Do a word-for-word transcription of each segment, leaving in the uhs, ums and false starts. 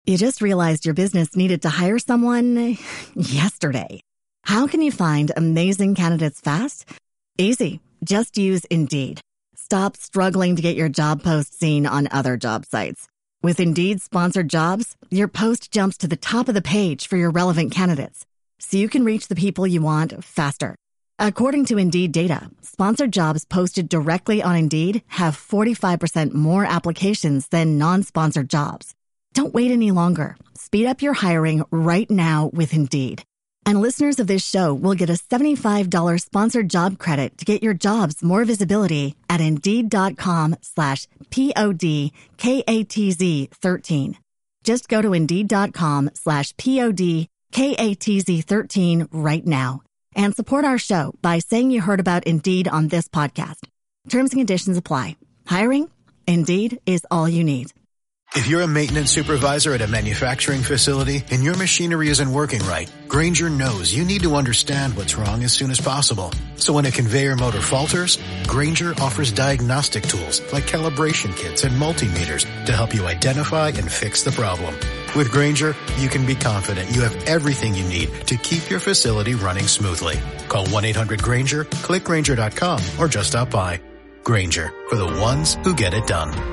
You just realized your business needed to hire someone yesterday. How can you find amazing candidates fast? Easy. Just use Indeed. Stop struggling to get your job post seen on other job sites. With Indeed sponsored jobs, your post jumps to the top of the page for your relevant candidates, so you can reach the people you want faster. According to Indeed data, sponsored jobs posted directly on Indeed have forty-five percent more applications than non-sponsored jobs. Don't wait any longer. Speed up your hiring right now with Indeed. And listeners of this show will get a seventy-five dollars sponsored job credit to get your jobs more visibility at Indeed.com slash P-O-D-K-A-T-Z 13. Just go to Indeed.com slash P-O-D-K-A-T-Z 13 right now and support our show by saying you heard about Indeed on this podcast. Terms and conditions apply. Hiring? Indeed is all you need. If you're a maintenance supervisor at a manufacturing facility and your machinery isn't working right, Grainger knows you need to understand what's wrong as soon as possible. So when a conveyor motor falters, Grainger offers diagnostic tools like calibration kits and multimeters to help you identify and fix the problem. With Grainger, you can be confident you have everything you need to keep your facility running smoothly. Call one eight hundred Grainger, click Grainger dot com, or just stop by. Grainger, for the ones who get it done.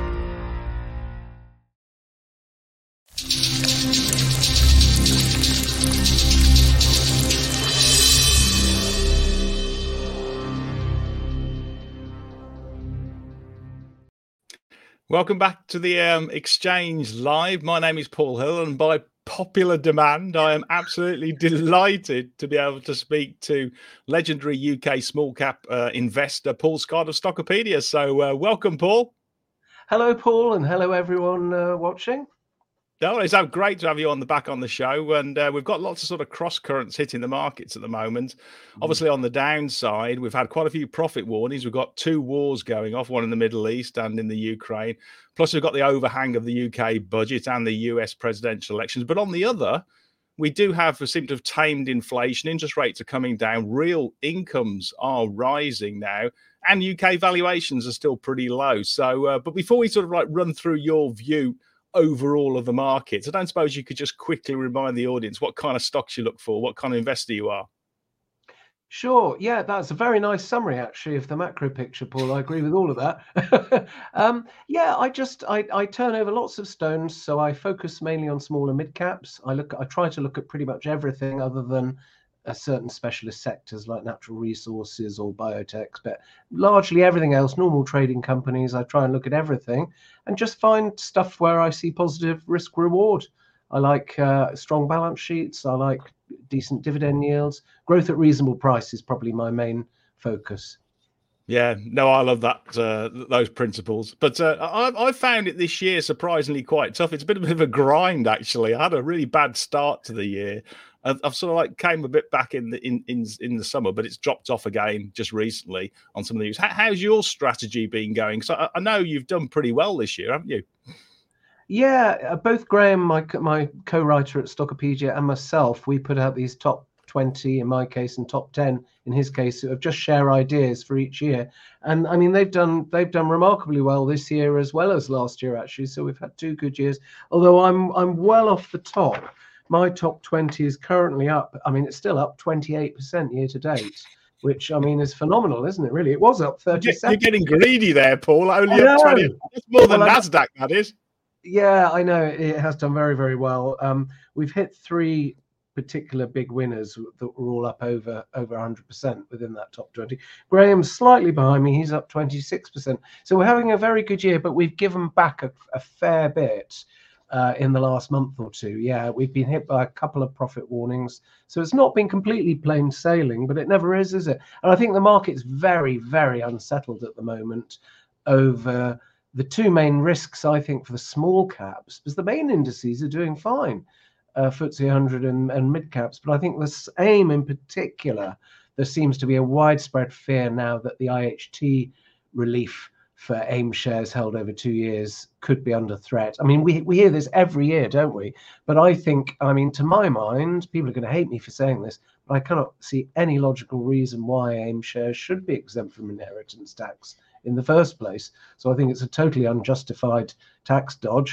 Welcome back to the um, Exchange Live. My name is Paul Hill, and by popular demand, I am absolutely delighted to be able to speak to legendary U K small cap uh, investor Paul Scott of Stockopedia. So uh, welcome, Paul. Hello, Paul, and hello, everyone uh, watching. No, it's so great to have you on the back on the show, and uh, we've got lots of sort of cross currents hitting the markets at the moment. Mm. Obviously, on the downside, we've had quite a few profit warnings. We've got two wars going off, one in the Middle East and in the Ukraine. Plus, we've got the overhang of the U K budget and the U S presidential elections. But on the other, we do have a symptom of tamed inflation. Interest rates are coming down. Real incomes are rising now, and U K valuations are still pretty low. So, uh, but before we sort of like run through your view overall of the markets, I don't suppose you could just quickly remind the audience what kind of stocks you look for, what kind of investor you are. Sure. Yeah, that's a very nice summary, actually, of the macro picture, Paul. I agree with all of that. um, yeah, I just I, I turn over lots of stones, so I focus mainly on smaller mid caps. I look I try to look at pretty much everything other than a certain specialist sectors like natural resources or biotechs, but largely everything else, normal trading companies. I try and look at everything and just find stuff where I see positive risk reward. I like uh, strong balance sheets. I like decent dividend yields. Growth at reasonable price is probably my main focus. Yeah, no, I love that, uh, those principles. But uh, I, I found it this year surprisingly quite tough. It's been a bit of a grind, actually. I had a really bad start to the year. I've, I've sort of like came a bit back in the in, in in the summer, but it's dropped off again just recently on some of the news. How, how's your strategy been going? So I, I know you've done pretty well this year, haven't you? Yeah, both Graham, my my co-writer at Stockopedia, and myself, we put out these top twenty in my case and top ten in his case of just share ideas for each year. And I mean, they've done they've done remarkably well this year as well as last year, actually. So we've had two good years, although I'm I'm well off the top. My top twenty is currently up. I mean, it's still up twenty-eight percent year to date, which I mean is phenomenal, isn't it? Really, it was up thirty-seven. You're getting greedy there, Paul. Only up twenty. It's more than well, Nasdaq, that is. Yeah, I know it has done very, very well. Um, we've hit three particular big winners that were all up over over one hundred percent within that top twenty. Graham's slightly behind me. He's up twenty-six percent. So we're having a very good year, but we've given back a, a fair bit uh, in the last month or two. Yeah, we've been hit by a couple of profit warnings. So it's not been completely plain sailing, but it never is, is it? And I think the market's very, very unsettled at the moment over the two main risks, I think, for the small caps, because the main indices are doing fine, uh, F T S E one hundred and, and mid caps. But I think this AIM in particular, there seems to be a widespread fear now that the I H T relief for AIM shares held over two years could be under threat. I mean, we, we hear this every year, don't we? But I think, I mean, to my mind, people are going to hate me for saying this, but I cannot see any logical reason why AIM shares should be exempt from inheritance tax in the first place. So I think it's a totally unjustified tax dodge.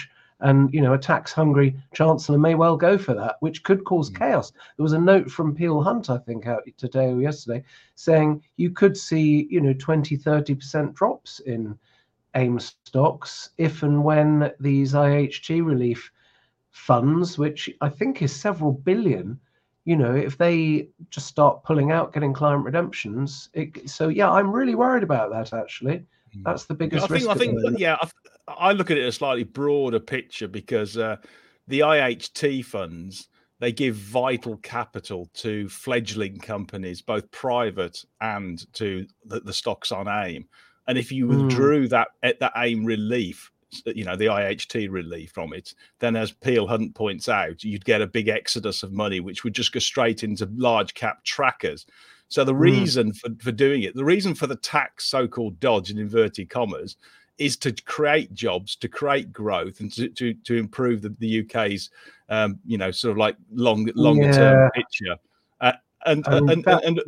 And, you know, a tax-hungry chancellor may well go for that, which could cause mm. chaos. There was a note from Peel Hunt, I think, out today or yesterday, saying you could see, you know, twenty, thirty percent drops in AIM stocks if and when these I H T relief funds, which I think is several billion, you know, if they just start pulling out, getting client redemptions. It, so, yeah, I'm really worried about that, actually. That's the biggest I think, risk. I think, yeah, I, I look at it a slightly broader picture because uh, the I H T funds, they give vital capital to fledgling companies, both private and to the, the stocks on AIM. And if you withdrew mm. that that AIM relief, you know, the I H T relief from it, then as Peel Hunt points out, you'd get a big exodus of money, which would just go straight into large cap trackers. So the reason mm. for, for doing it, the reason for the tax so-called dodge in inverted commas is to create jobs, to create growth, and to to, to improve the, the U K's, um, you know, sort of like long, longer yeah. term picture. Uh, and, and, and, that... and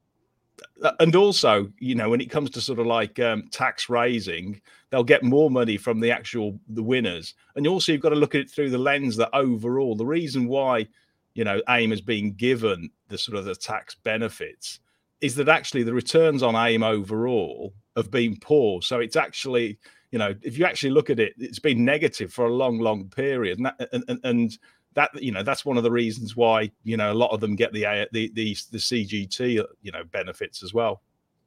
and also, you know, when it comes to sort of like um, tax raising, they'll get more money from the actual the winners. And also, you've got to look at it through the lens that overall, the reason why, you know, AIM has been given the sort of the tax benefits is that actually the returns on AIM overall have been poor. So it's actually, you know, if you actually look at it, it's been negative for a long, long period. And that, and, and that, you know, that's one of the reasons why, you know, a lot of them get the the the, the C G T, you know, benefits as well.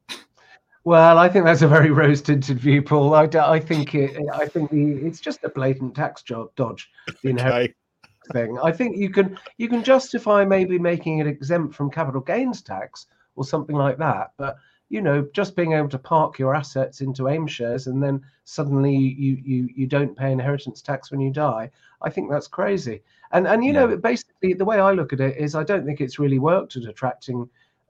Well, I think that's a very rose-tinted view, Paul. I, I think it, I think the, it's just a blatant tax job dodge. The inheritance okay. thing. I think you can you can justify maybe making it exempt from capital gains tax or something like that, but you know, just being able to park your assets into AIM shares and then suddenly you you you don't pay inheritance tax when you die, I think that's crazy. And and you yeah. know, basically the way I look at it is I don't think it's really worked at attracting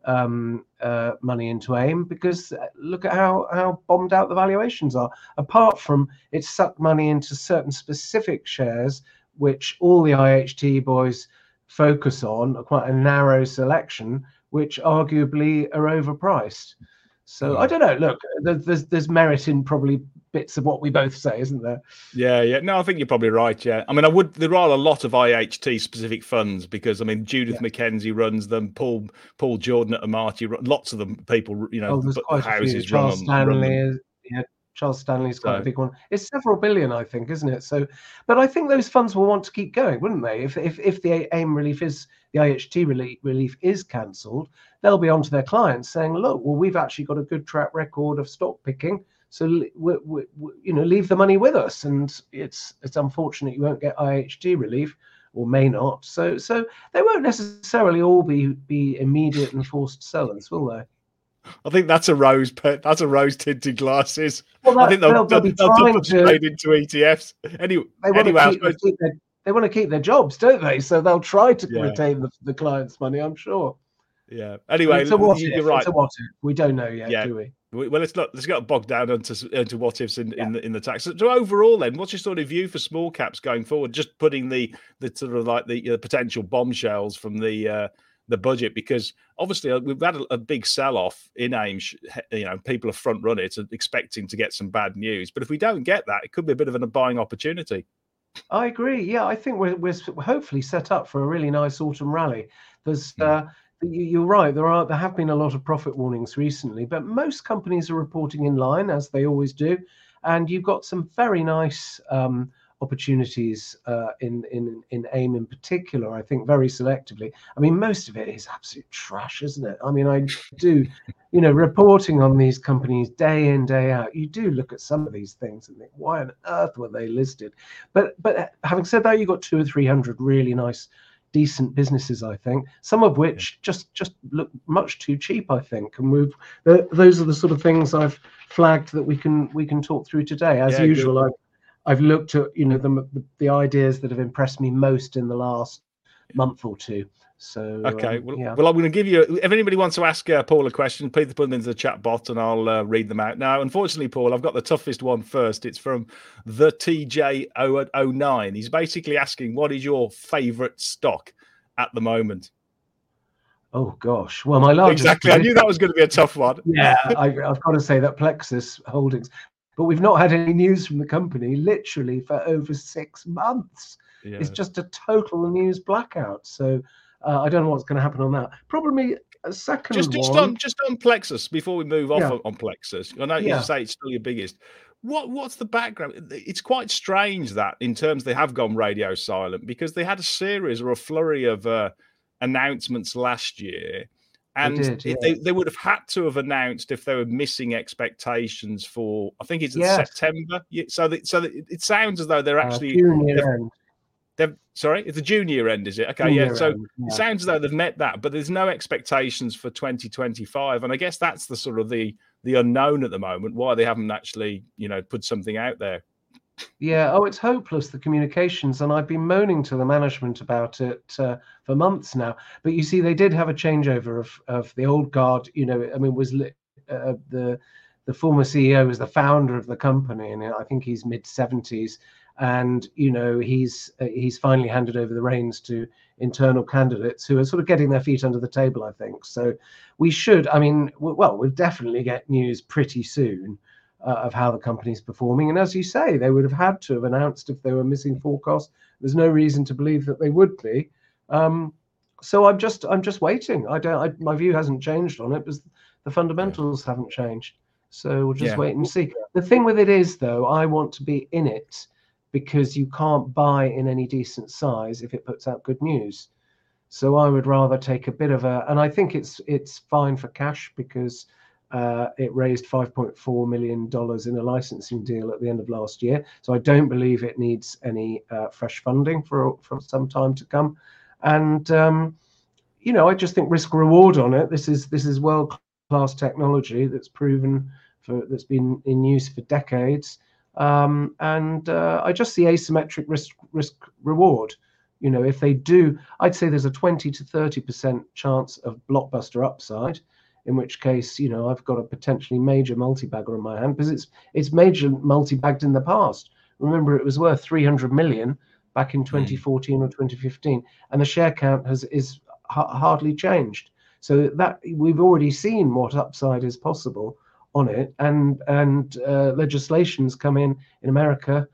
um uh money into AIM, because look at how how bombed out the valuations are. Apart from it's sucked money into certain specific shares, which all the I H T boys focus on, quite a narrow selection, which arguably are overpriced. So I don't know. Look, there's there's merit in probably bits of what we both say, isn't there? Yeah, yeah. No, I think you're probably right. Yeah. I mean, I would. There are a lot of I H T specific funds because I mean, Judith yeah. McKenzie runs them. Paul Paul Jordan at Amati. Lots of them. People, you know, oh, houses Charles run, Stanley run is, yeah. Charles Stanley's quite so. a big one. It's several billion, I think, isn't it? So, but I think those funds will want to keep going, wouldn't they? If if if the AIM relief is the I H T relief, relief is cancelled, they'll be on to their clients saying, "Look, well, we've actually got a good track record of stock picking, so we, we, we, you know, leave the money with us." And it's it's unfortunate you won't get I H T relief, or may not. So so they won't necessarily all be be immediate and forced sellers, will they? I think that's a rose. That's a rose tinted glasses. Well, that, I think they'll, they'll, they'll, they'll be trying to trade into E T Fs. Anyway, they want anyway, to keep, suppose... keep their, they want to keep their jobs, don't they? So they'll try to yeah. retain the, the client's money, I'm sure. Yeah. Anyway, it's a what you're if. right. It's a what if. We don't know yet, yeah. do we? Well, let's not let's get bogged down into into what ifs in, yeah. in the in the tax. So overall, then, what's your sort of view for small caps going forward? Just putting the the sort of like the uh, potential bombshells from the uh, the budget, because obviously we've had a, a big sell-off in AIM. You know, people have front run it, expecting to get some bad news. But if we don't get that, it could be a bit of a buying opportunity. I agree. Yeah, I think we're we're hopefully set up for a really nice autumn rally. There's uh, you're right. There are there have been a lot of profit warnings recently, but most companies are reporting in line, as they always do, and you've got some very nice um, opportunities uh, in in in AIM in particular. I think very selectively. I mean, most of it is absolute trash, isn't it? I mean, I do, you know, reporting on these companies day in day out. You do look at some of these things and think, why on earth were they listed? But but having said that, you've got two or three hundred really nice, decent businesses, I think, some of which just just look much too cheap, I think, and we've uh, those are the sort of things I've flagged that we can we can talk through today. As yeah, usual, I've, I've looked at, you know, the, the the ideas that have impressed me most in the last month or two. So okay, um, well, yeah. well, I'm going to give you. If anybody wants to ask uh, Paul a question, please put them into the chat bot, and I'll uh, read them out. Now, unfortunately, Paul, I've got the toughest one first. It's from the T J zero zero nine. He's basically asking, "What is your favourite stock at the moment?" Oh gosh, well, my largest exactly. I knew that was going to be a tough one. Yeah, I, I've got to say that Plexus Holdings. but we've not had any news from the company literally for over six months. Yeah. It's just a total news blackout. So uh, I don't know what's going to happen on that. Probably a second just, just one. on just on Plexus before we move off yeah. on, on Plexus. I know yeah. you say it's still your biggest. What what's the background? It's quite strange that in terms they have gone radio silent, because they had a series or a flurry of uh, announcements last year. And they, did, yeah. they, they would have had to have announced if they were missing expectations for, I think it's yes. September. So that, so that it sounds as though they're actually. Uh, June year end. They've, sorry, it's the junior end, is it? Okay, junior yeah. So end, yeah. it sounds as though they've met that, but there's no expectations for twenty twenty-five. And I guess that's the sort of the the unknown at the moment, why they haven't actually, you know, put something out there. Yeah. Oh, it's hopeless, the communications. And I've been moaning to the management about it uh, for months now. But you see, they did have a changeover of, of the old guard. You know, I mean, was uh, the the former C E O was the founder of the company, and I think he's mid seventies. And, you know, he's uh, he's finally handed over the reins to internal candidates who are sort of getting their feet under the table, I think. So we should, I mean, w- well, we'll definitely get news pretty soon uh, of how the company's performing. And as you say, they would have had to have announced if they were missing forecasts. There's no reason to believe that they would be. Um, so I'm just I'm just waiting. I don't. I, my view hasn't changed on it because the fundamentals yeah. haven't changed. So we'll just yeah. wait and see. The thing with it is, though, I want to be in it, because you can't buy in any decent size if it puts out good news. So I would rather take a bit of a, and I think it's it's fine for cash, because uh, it raised five point four million dollars in a licensing deal at the end of last year. So I don't believe it needs any uh, fresh funding for, for some time to come. And, um, you know, I just think risk reward on it. This is this is world-class technology that's proven, for that's been in use for decades. Um, and uh, I just see asymmetric risk risk reward. You know, if they do, I'd say there's a twenty to thirty percent chance of blockbuster upside, in which case, you know, I've got a potentially major multi-bagger on my hand, because it's it's major multi-bagged in the past. Remember, it was worth three hundred million back in twenty fourteen mm. or twenty fifteen, and the share count has is ha- hardly changed. So that we've already seen what upside is possible on it, and and uh, legislations come in in America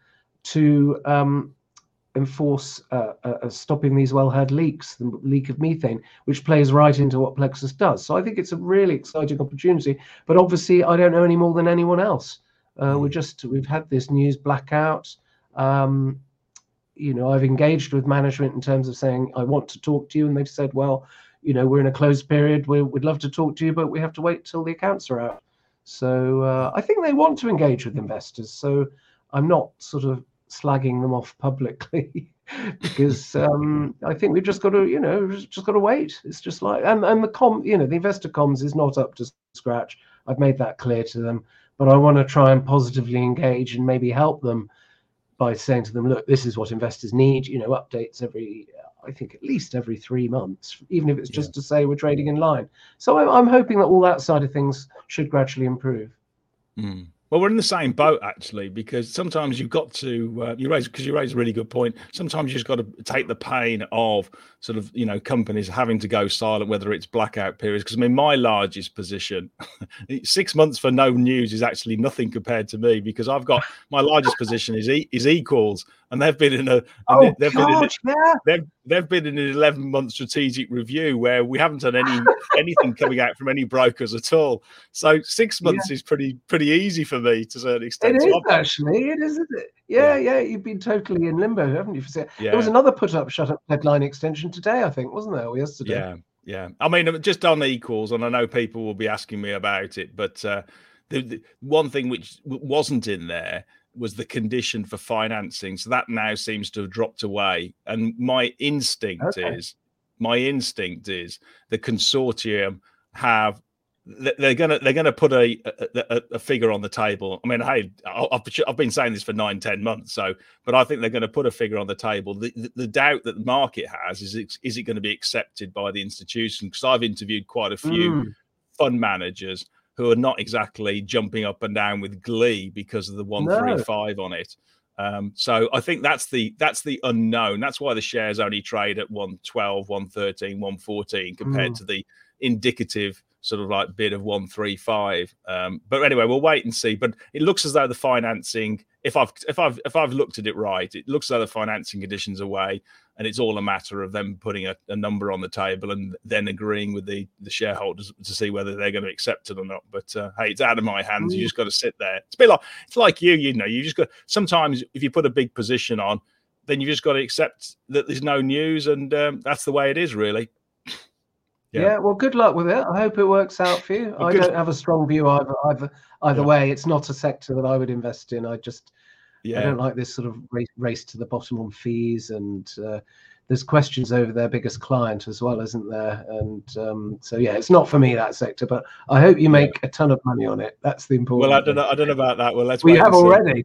to um, enforce uh, uh, stopping these wellhead leaks, the leak of methane, which plays right into what Plexus does. So I think it's a really exciting opportunity. But obviously, I don't know any more than anyone else. Uh, we just we've had this news blackout. Um, you know, I've engaged with management in terms of saying I want to talk to you, and they've said, well, you know, we're in a closed period. We, we'd love to talk to you, but we have to wait till the accounts are out. So uh, I think they want to engage with investors. So I'm not sort of slagging them off publicly because um, I think we've just got to, you know, just got to wait. It's just like, and, and the com, you know, the investor comms is not up to scratch. I've made that clear to them, but I want to try and positively engage and maybe help them by saying to them, look, this is what investors need, you know, updates every, I think at least every three months, even if it's just yeah. to say we're trading in line. So I'm, I'm hoping that all that side of things should gradually improve. Mm. Well, we're in the same boat, actually, because sometimes you've got to, uh, you raise, because you raise a really good point. Sometimes you just got to take the pain of sort of, you know, companies having to go silent, whether it's blackout periods. Because I mean, my largest position, six months for no news is actually nothing compared to me, because I've got, my largest position is e- is Equals, and they've been in a, oh, they've, God, been in a yeah. they've, they've been in an eleven month strategic review where we haven't done any anything coming out from any brokers at all. So six months yeah. is pretty pretty easy for me to a certain extent. It so is I've, actually, it is, isn't it? Yeah, yeah, yeah, you've been totally in limbo, haven't you? Yeah. There was another put up, shut up deadline extension today, I think, wasn't there, or yesterday? Yeah, yeah. I mean, just on Equals, and I know people will be asking me about it, but uh, the, the one thing which wasn't in there was the condition for financing. So that now seems to have dropped away. And my instinct okay. is, my instinct is the consortium have, they're gonna they're gonna put a a, a figure on the table. I mean, hey, I've, I've been saying this for nine, ten months. So, but I think they're going to put a figure on the table. The, the, the doubt that the market has is, it, is it going to be accepted by the institution? Because I've interviewed quite a few mm. fund managers who are not exactly jumping up and down with glee because of the one thirty-five no. on it. Um, so I think that's the that's the unknown. That's why the shares only trade at one twelve, one thirteen, one fourteen compared mm. to the indicative sort of like bid of one thirty-five. Um, but anyway, we'll wait and see. But it looks as though the financing, if I've if I've if I've looked at it right, it looks as though the financing conditions are away, and it's all a matter of them putting a, a number on the table and then agreeing with the the shareholders to see whether they're going to accept it or not. But uh, hey, it's out of my hands. You just got to sit there. It's a bit like it's like you, you know, you just got. Sometimes if you put a big position on, then you just got to accept that there's no news, and um, that's the way it is, really. Yeah. yeah, well, good luck with it. I hope it works out for you. Well, I good. don't have a strong view either either, either yeah. way. It's not a sector that I would invest in. I just yeah. I don't like this sort of race, race to the bottom on fees, and uh, there's questions over their biggest client as well, isn't there? And um, so yeah, it's not for me, that sector. But I hope you make yeah. a ton of money on it. That's the important. Well, I don't know. I don't know about that. Well, let's. We wait have already.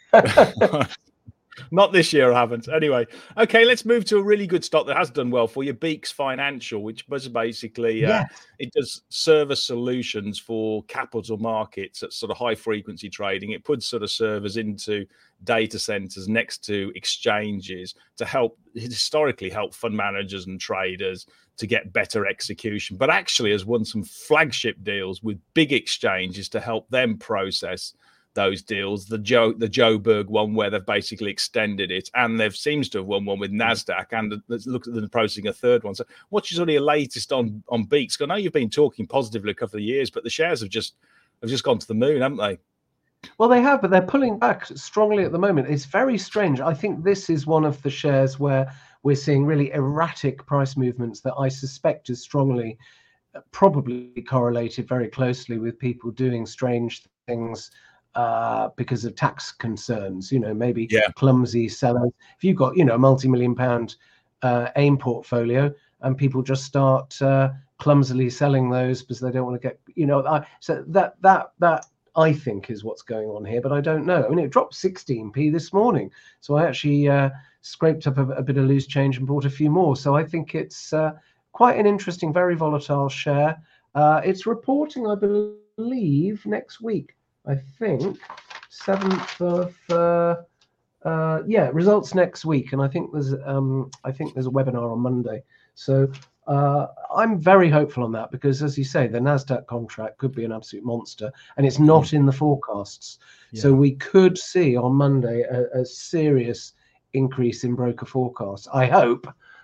Not this year, I haven't. Anyway, okay, let's move to a really good stock that has done well for you, Beeks Financial, which was basically uh, yes. it does service solutions for capital markets at sort of high frequency trading. It puts sort of servers into data centers next to exchanges to help historically help fund managers and traders to get better execution, but actually has won some flagship deals with big exchanges to help them process those deals. The Joe the Joburg one, where they've basically extended it, and they've seems to have won one with NASDAQ, and let's look at them processing a third one. So what's your sort of your latest on on Beeks? I know you've been talking positively a couple of years, but the shares have just have just gone to the moon, haven't they? Well, they have, but they're pulling back strongly at the moment. It's very strange. I think this is one of the shares where we're seeing really erratic price movements that I suspect is strongly probably correlated very closely with people doing strange things uh because of tax concerns, you know, maybe yeah. clumsy sellers. If you've got, you know, a multi-million pound uh AIM portfolio and people just start uh clumsily selling those because they don't want to get, you know, I, so that that that I think is what's going on here, but I don't know. I mean, it dropped sixteen p this morning, so I actually uh scraped up a, a bit of loose change and bought a few more. So I think it's uh quite an interesting, very volatile share. Uh it's reporting, I believe, next week. I think seventh of uh, uh, yeah, results next week, and I think there's um, I think there's a webinar on Monday. So uh, I'm very hopeful on that because, as you say, the NASDAQ contract could be an absolute monster, and it's not in the forecasts. Yeah. So we could see on Monday a, a serious increase in broker forecasts. I hope,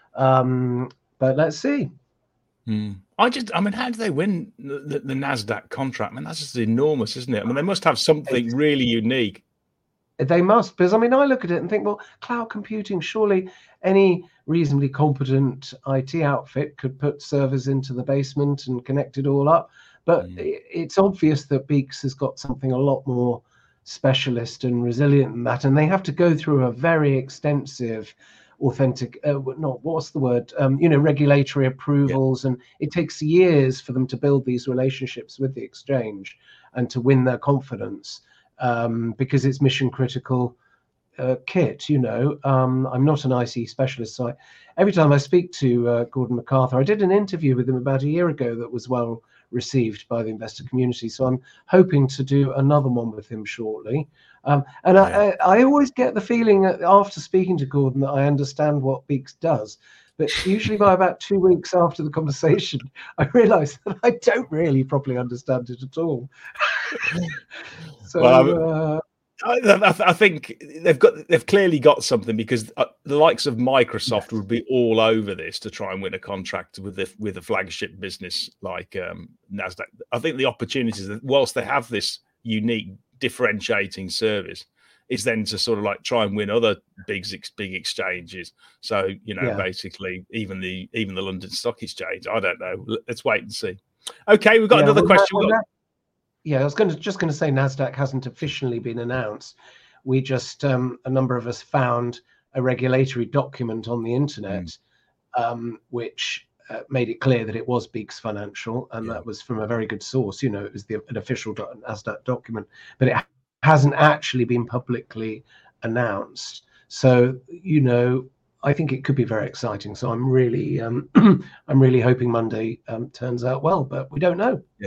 um, but let's see. Hmm. I just, I mean, how do they win the, the, the NASDAQ contract? I mean, that's just enormous, isn't it? I mean, they must have something it's, really unique. They must, because I mean, I look at it and think, well, cloud computing, surely any reasonably competent I T outfit could put servers into the basement and connect it all up. But mm. it, it's obvious that Beeks has got something a lot more specialist and resilient than that. And they have to go through a very extensive authentic uh, not what's the word um you know regulatory approvals, yeah. and it takes years for them to build these relationships with the exchange and to win their confidence, um because it's mission critical uh, kit, you know. um I'm not an I C specialist, so I, every time I speak to uh, Gordon MacArthur, I did an interview with him about a year ago that was well received by the investor community, so I'm hoping to do another one with him shortly. Um, and yeah. I, I always get the feeling that after speaking to Gordon that I understand what Beeks does, but usually by about two weeks after the conversation, I realise that I don't really properly understand it at all. so well, uh, I, I think they've got they've clearly got something, because the likes of Microsoft yes. would be all over this to try and win a contract with the, with a flagship business like um, NASDAQ. I think the opportunities, whilst they have this unique differentiating service, is then to sort of like try and win other big big exchanges. So, you know, yeah. basically even the even the London Stock Exchange. I don't know. Let's wait and see. Okay, we've got yeah, another well, question. Well, that, yeah, I was going to just going to say NASDAQ hasn't officially been announced. We just um, a number of us found a regulatory document on the internet, mm. um, which uh, made it clear that it was Beeks Financial, and yeah. that was from a very good source. You know, it was the an official do- NASDAQ document, but it hasn't actually been publicly announced. So, you know, I think it could be very exciting. So I'm really, um, I'm really hoping Monday um, turns out well, but we don't know. Yeah.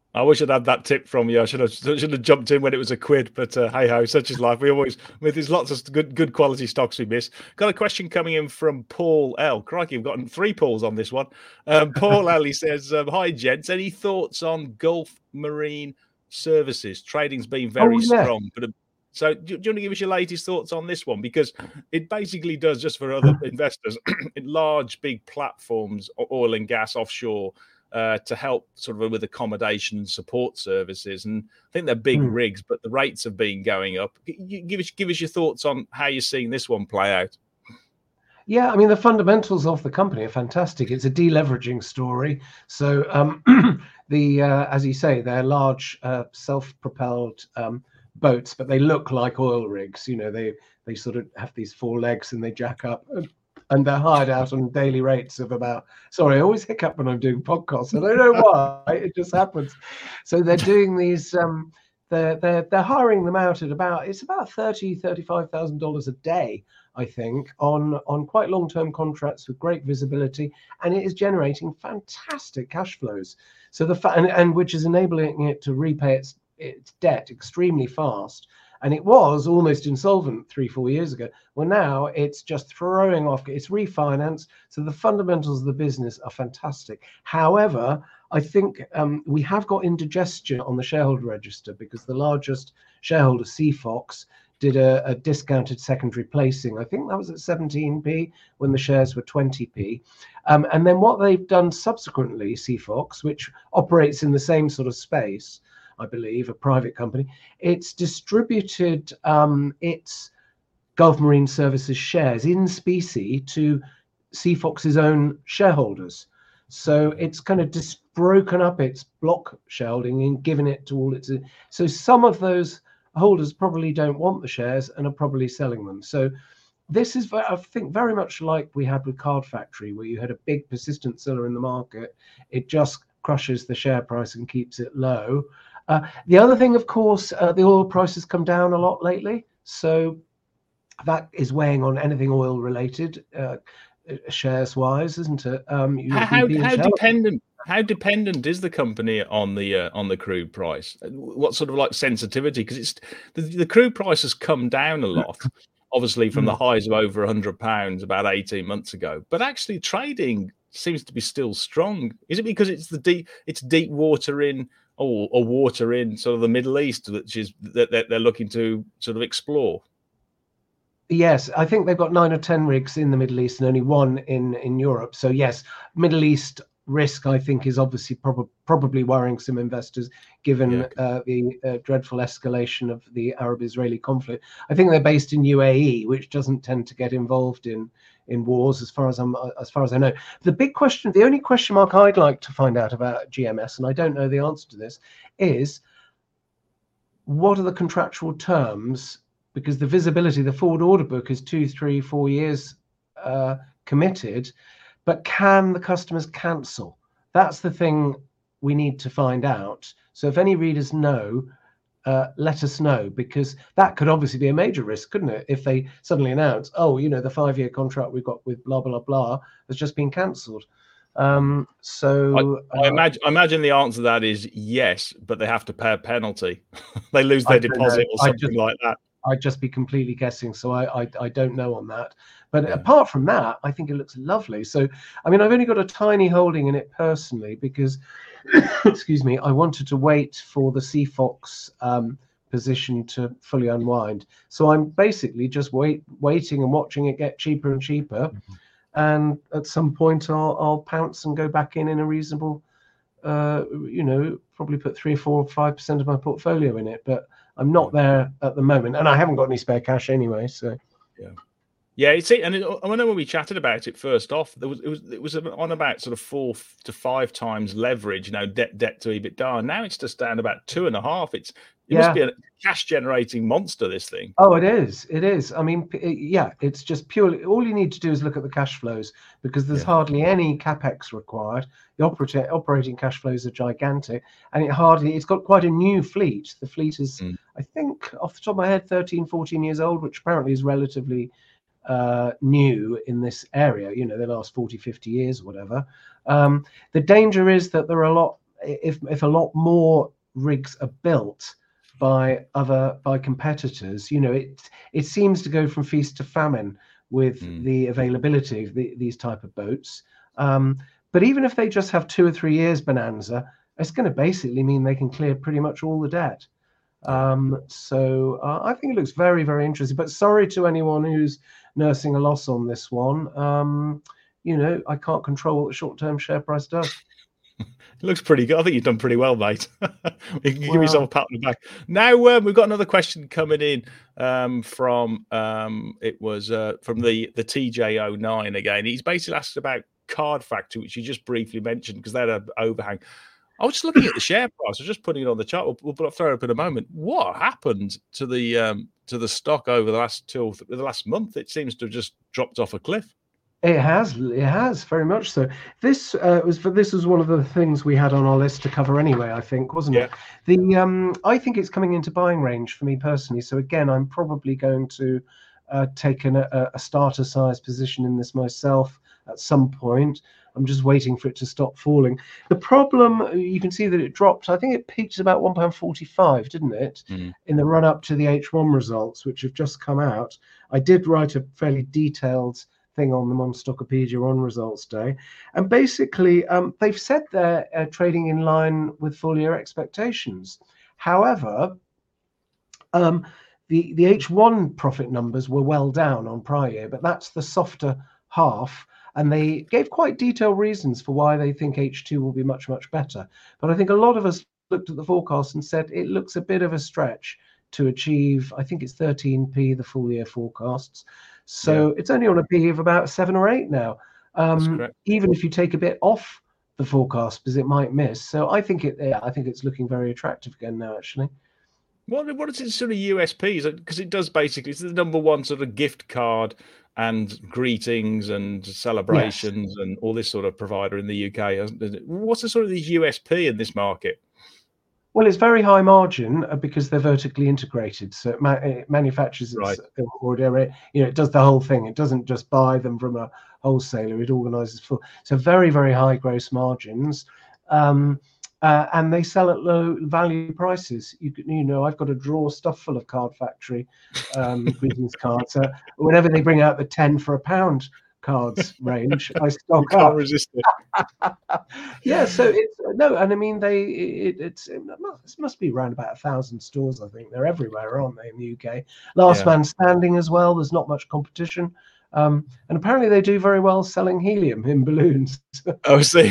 I wish I'd had that tip from you. I should have should have jumped in when it was a quid, but uh, hey ho, such is life. We always, I mean, there's lots of good good quality stocks we miss. Got a question coming in from Paul L. Crikey, we've gotten three Pauls on this one. Um, Paul L. He says, um, "Hi gents, any thoughts on Gulf Marine Services? Trading's been very Oh, yeah. strong, but." A, So do, do you want to give us your latest thoughts on this one? Because it basically does, just for other investors, large, big platforms, oil and gas offshore, uh, to help sort of with accommodation and support services. And I think they're big Hmm. rigs, but the rates have been going up. G- Give us, give us your thoughts on how you're seeing this one play out. Yeah, I mean, the fundamentals of the company are fantastic. It's a deleveraging story. So um, the, uh, as you say, they're large uh, self-propelled um, boats, but they look like oil rigs. You know, they they sort of have these four legs and they jack up, and, and they're hired out on daily rates of about. Sorry, I always hiccup when I'm doing podcasts. I don't know why. It just happens. So they're doing these. Um, they're they're they're hiring them out at about. It's about thirty thirty-five thousand dollars a day, I think, on on quite long-term contracts with great visibility, and it is generating fantastic cash flows. So the fa- and, and which is enabling it to repay its its debt extremely fast. And it was almost insolvent three, four years ago. Well, now it's just throwing off, it's refinanced. So the fundamentals of the business are fantastic. However, I think um, we have got indigestion on the shareholder register because the largest shareholder, Seafox, did a, a discounted secondary placing. I think that was at seventeen p when the shares were twenty p. Um, and then what they've done subsequently, Seafox, which operates in the same sort of space, I believe, a private company, it's distributed um, its Gulf Marine Services shares in specie to Seafox's own shareholders. So it's kind of just broken up its block shareholding and given it to all its. So some of those holders probably don't want the shares and are probably selling them. So this is, I think, very much like we had with Card Factory, where you had a big persistent seller in the market. It just crushes the share price and keeps it low. Uh, the other thing, of course, uh, the oil price has come down a lot lately. So that is weighing on anything oil related, uh, shares wise, isn't it? Um, How how, how dependent how dependent is the company on the uh, on the crude price? What sort of like sensitivity? Because it's the, the crude price has come down a lot, obviously from the highs of over one hundred pounds about eighteen months ago. But actually, trading seems to be still strong. Is it because it's the deep it's deep water in or, or water in sort of the Middle East, which is that they're, they're looking to sort of explore? Yes, I think they've got nine or ten rigs in the Middle East and only one in in Europe. So yes, Middle East risk, I think, is obviously prob- probably worrying some investors, given Yeah. uh, the uh, dreadful escalation of the Arab-Israeli conflict. I think they're based in U A E, which doesn't tend to get involved in in wars, as far as I'm as far as I know. The big question, the only question mark I'd like to find out about G M S, and I don't know the answer to this, is what are the contractual terms? Because the visibility, the forward order book is two, three, four years uh, committed, but can the customers cancel? That's the thing we need to find out. So if any readers know, uh, let us know, because that could obviously be a major risk, couldn't it? If they suddenly announce, oh, you know, the five-year contract we've got with blah, blah, blah has just been cancelled. Um, so I, I uh, imagine I imagine the answer to that is yes, but they have to pay a penalty. They lose their I don't deposit know. or I something just- like that. I'd just be completely guessing, so I I, I don't know on that. But Yeah. apart from that, I think it looks lovely. So, I mean, I've only got a tiny holding in it personally because, excuse me, I wanted to wait for the Seafox um, position to fully unwind. So I'm basically just wait, waiting and watching it get cheaper and cheaper, Mm-hmm. and at some point I'll I'll pounce and go back in in a reasonable, uh, you know, probably put three or four or five percent of my portfolio in it, but I'm not there at the moment, and I haven't got any spare cash anyway. So Yeah, yeah. It's and it, I know when we chatted about it first off, there was it was it was on about sort of four to five times leverage, you know, debt debt to EBITDA. And now it's just down about two and a half. It's it yeah. must be a cash generating monster. This thing. Oh, it is. It is. I mean, p- yeah, it's just purely. All you need to do is look at the cash flows, because there's Yeah. hardly any capex required. The operating operating cash flows are gigantic, and it hardly. It's got quite a new fleet. The fleet is, Mm. I think, off the top of my head, thirteen, fourteen years old, which apparently is relatively uh, new in this area. You know, the last forty, fifty years or whatever. Um, the danger is that there are a lot. if if a lot more rigs are built by other by competitors, you know, it it seems to go from feast to famine with mm. the availability of the, these type of boats. Um, but even if they just have two or three years bonanza, it's going to basically mean they can clear pretty much all the debt. Um, so uh, I think it looks very, very interesting. But sorry to anyone who's nursing a loss on this one. Um, you know, I can't control what the short-term share price does. It looks pretty good. I think you've done pretty well, mate. You can give well, yourself a pat on the back. Now um, we've got another question coming in um, from um, it was uh, from the the T J zero nine again. He's basically asked about Card Factory, which you just briefly mentioned because they had an overhang. I was just looking at the share price. I was just putting it on the chart. We'll, we'll throw it up in a moment. What happened to the um, to the stock over the last two the last month? It seems to have just dropped off a cliff. It has, it has very much so. This uh, was for this was one of the things we had on our list to cover anyway. I think, wasn't yeah. it? The um, I think it's coming into buying range for me personally. So again, I'm probably going to uh, take an, a, a starter size position in this myself at some point. I'm just waiting for it to stop falling. The problem, you can see that it dropped. I think it peaked at about one pound forty-five, didn't it? Mm. In the run up to the H one results, which have just come out. I did write a fairly detailed thing on them on Stockopedia on results day, and basically um, they've said they're uh, trading in line with full year expectations. However, um, the the H one profit numbers were well down on prior year, but that's the softer half, and they gave quite detailed reasons for why they think H two will be much much better. But I think a lot of us looked at the forecast and said it looks a bit of a stretch to achieve, I think it's thirteen p, the full year forecasts. So yeah. It's only on a P of about seven or eight now. Um, even if you take a bit off the forecast, because it might miss. So I think it, yeah, I think it's looking very attractive again now, actually. What what is its sort of U S Ps? Because it does basically, it's the number one sort of gift card and greetings and celebrations yes. and all this sort of provider in the U K. What's the sort of the U S P in this market? Well, it's very high margin because they're vertically integrated. So it, ma it manufactures its right. order. You know, it does the whole thing. It doesn't just buy them from a wholesaler. It organizes full. So very, very high gross margins. Um, uh, and they sell at low value prices. You, you know, I've got a drawer stuffed full of Card Factory um, greetings cards. Uh, whenever they bring out the ten for a pound cards range, I stock you can't up. resist it. Yeah, so it's no, and I mean they it, it's it must, must be around about a thousand stores. I think they're everywhere, aren't they, in the U K? Last yeah. man standing as well. There's not much competition, um, and apparently they do very well selling helium in balloons. Oh, I see.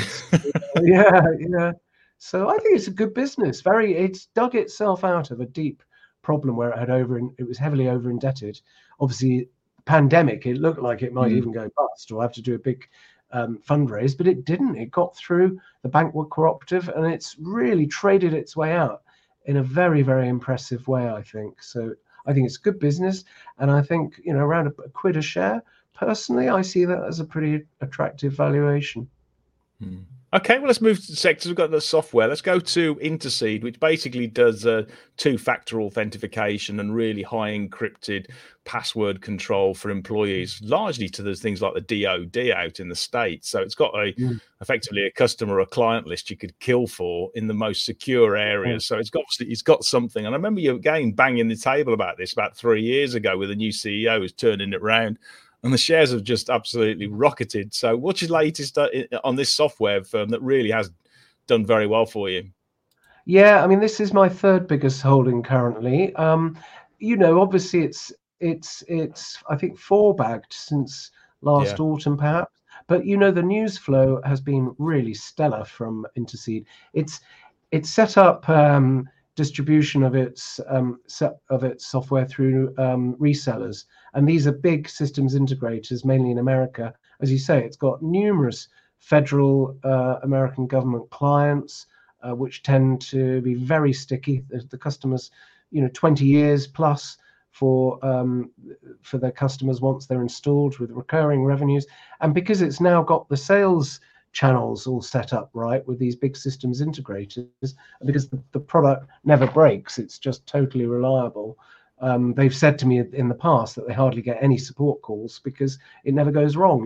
yeah, yeah. So I think it's a good business. Very, it's dug itself out of a deep problem where it had over, it was heavily over indebted. Obviously, pandemic, it looked like it might mm. even go bust or have to do a big um, fundraise, but it didn't. It got through. The bank were cooperative, and it's really traded its way out in a very, very impressive way, I think. So I think it's good business, and I think, you know, around a, a quid a share, personally, I see that as a pretty attractive valuation. Mm. Okay, well, let's move to the sectors. We've got the software. Let's go to Interseed, which basically does uh, two-factor authentication and really high encrypted password control for employees, largely to those things like the D O D out in the States. So it's got a mm. effectively a customer or a client list you could kill for in the most secure areas. Mm. So it's got it's got something. And I remember you again banging the table about this about three years ago with a new C E O who's turning it around. And the shares have just absolutely rocketed. So what's your latest on this software firm that really has done very well for you? Yeah, I mean, this is my third biggest holding currently. Um, you know, obviously it's, it's, it's I think, four-bagged since last yeah. autumn, perhaps. But, you know, the news flow has been really stellar from Interseed. It's, it's set up um, distribution of its um, set of its software through um, resellers, and these are big systems integrators, mainly in America. As you say, it's got numerous federal uh, American government clients, uh, which tend to be very sticky. The, the customers, you know, twenty years plus for um, for their customers once they're installed, with recurring revenues. And because it's now got the sales channels all set up right with these big systems integrators, because the, the product never breaks, it's just totally reliable. Um, they've said to me in the past that they hardly get any support calls because it never goes wrong, you know.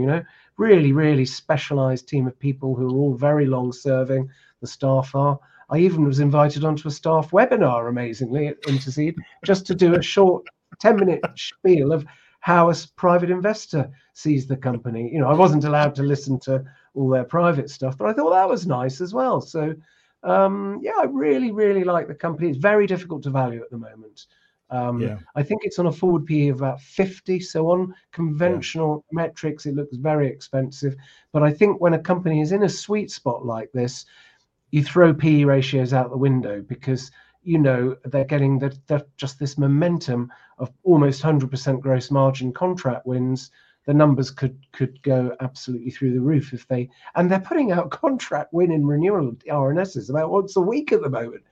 really, really specialized team of people who are all very long serving. The staff are. I even was invited onto a staff webinar, amazingly, at Interseed, just to do a short ten minute spiel of how a private investor sees the company. You know, I wasn't allowed to listen to all their private stuff, but I thought, well, that was nice as well. So, um, yeah, I really, really like the company. It's very difficult to value at the moment. Um, Yeah. I think it's on a forward P E of about fifty. So on conventional yeah. metrics, it looks very expensive. But I think when a company is in a sweet spot like this, you throw P E ratios out the window because, you know, they're getting the, the, just this momentum of almost one hundred percent gross margin contract wins. The numbers could could go absolutely through the roof if they, and they're putting out contract win and renewal R N Ss about once a week at the moment.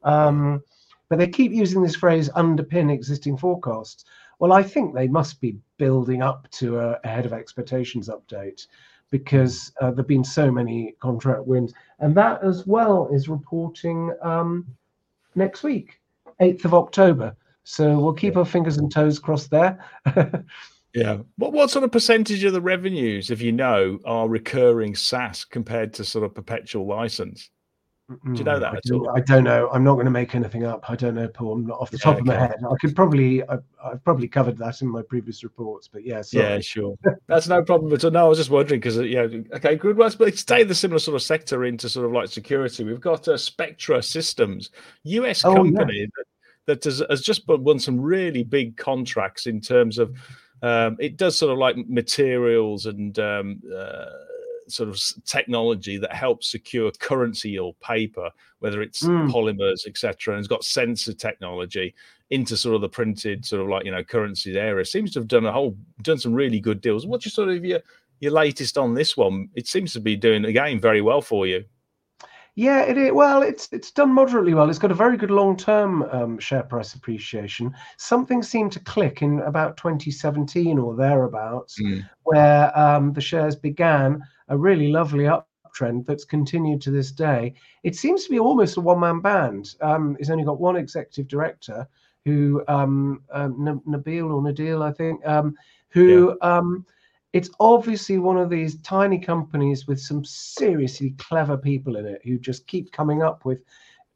Um, but they keep using this phrase, underpin existing forecasts. Well, I think they must be building up to a ahead of expectations update, because uh, there have been so many contract wins. And that as well is reporting um, next week, eighth of October. So we'll keep our fingers and toes crossed there. Yeah. What what sort of percentage of the revenues, if you know, are recurring SaaS compared to sort of perpetual license? Do you know that I at don't, all? I don't know. I'm not going to make anything up. I don't know, Paul. I'm not off the Yeah, top of my okay. head. I could probably, I, I've probably covered that in my previous reports, but yeah, sorry. Yeah, sure. That's no problem at all. No, I was just wondering because, yeah, okay, good. Well, let's stay in the similar sort of sector into sort of like security. We've got uh, Spectra Systems, U S Oh, company yeah. that, that has, has just won some really big contracts in terms of, um, it does sort of like materials and um, uh, sort of technology that helps secure currency or paper, whether it's Mm. polymers, et cetera. And it's got sensor technology into sort of the printed sort of like, you know, currency area. Seems to have done a whole, done some really good deals. What's your sort of your, your latest on this one? It seems to be doing, again, very well for you. Yeah, it is. Well, it's it's done moderately well. It's got a very good long-term um, share price appreciation. Something seemed to click in about twenty seventeen or thereabouts, Mm. where um, the shares began a really lovely uptrend that's continued to this day. It seems to be almost a one-man band. Um, it's only got one executive director, who um, um, Nabil or Nadil, I think, um, who. Yeah. Um, It's obviously one of these tiny companies with some seriously clever people in it who just keep coming up with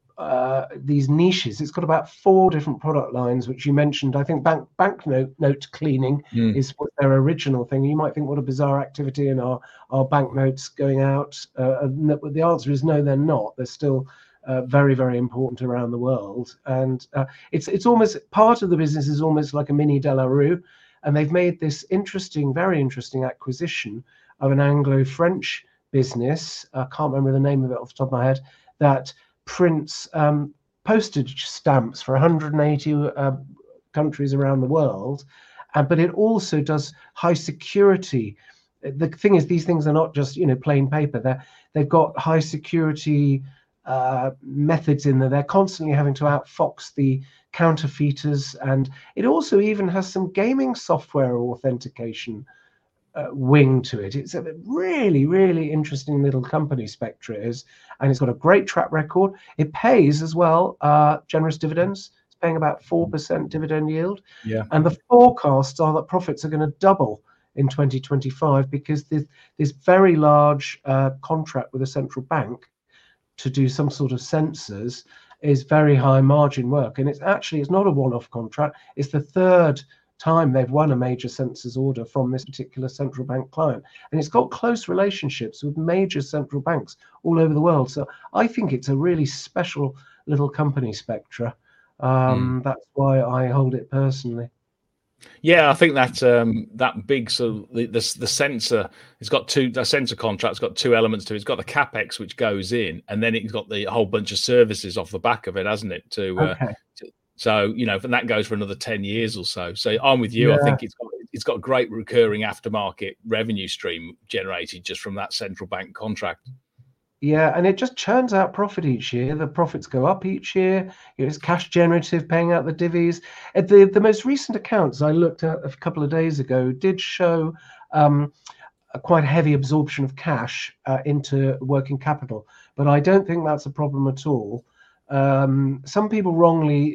uh, these niches. It's got about four different product lines, which you mentioned. I think bank banknote note cleaning mm. is what their original thing. You might think, what a bizarre activity, in our, our banknotes going out. Uh, the answer is no, they're not. They're still uh, very, very important around the world. And uh, it's it's almost, part of the business is almost like a mini De La Rue. And they've made this interesting, very interesting acquisition of an Anglo-French business. I can't remember the name of it off the top of my head, that prints um, postage stamps for one hundred eighty uh, countries around the world. Uh, but it also does high security. The thing is, these things are not just, you know, plain paper. They're, they've got high security uh, methods in there. They're constantly having to outfox the counterfeiters, and it also even has some gaming software authentication uh, wing to it. It's a really, really interesting little company, Spectra is, and it's got a great track record. It pays as well, uh, generous dividends. It's paying about four percent dividend yield. Yeah. And the forecasts are that profits are going to double in twenty twenty-five because there's this very large uh, contract with a central bank to do some sort of sensors is very high margin work. And it's actually, it's not a one-off contract. It's the third time they've won a major sensors order from this particular central bank client. And it's got close relationships with major central banks all over the world. So I think it's a really special little company, Spectra. Um, mm. That's why I hold it personally. Yeah, I think that um, that big sort of the, the the sensor, it's got two. The sensor contract's got two elements to it. It's got the capex which goes in, and then it's got the whole bunch of services off the back of it, hasn't it? To, uh, okay. to so you know, and that goes for another ten years or so. So I'm with you. Yeah. I think it's got it's got a great recurring aftermarket revenue stream generated just from that central bank contract. Yeah, and it just churns out profit each year. The profits go up each year. It's cash generative, paying out the divvies. The the most recent accounts I looked at a couple of days ago did show um, a quite heavy absorption of cash uh, into working capital, but I don't think that's a problem at all. Um, some people wrongly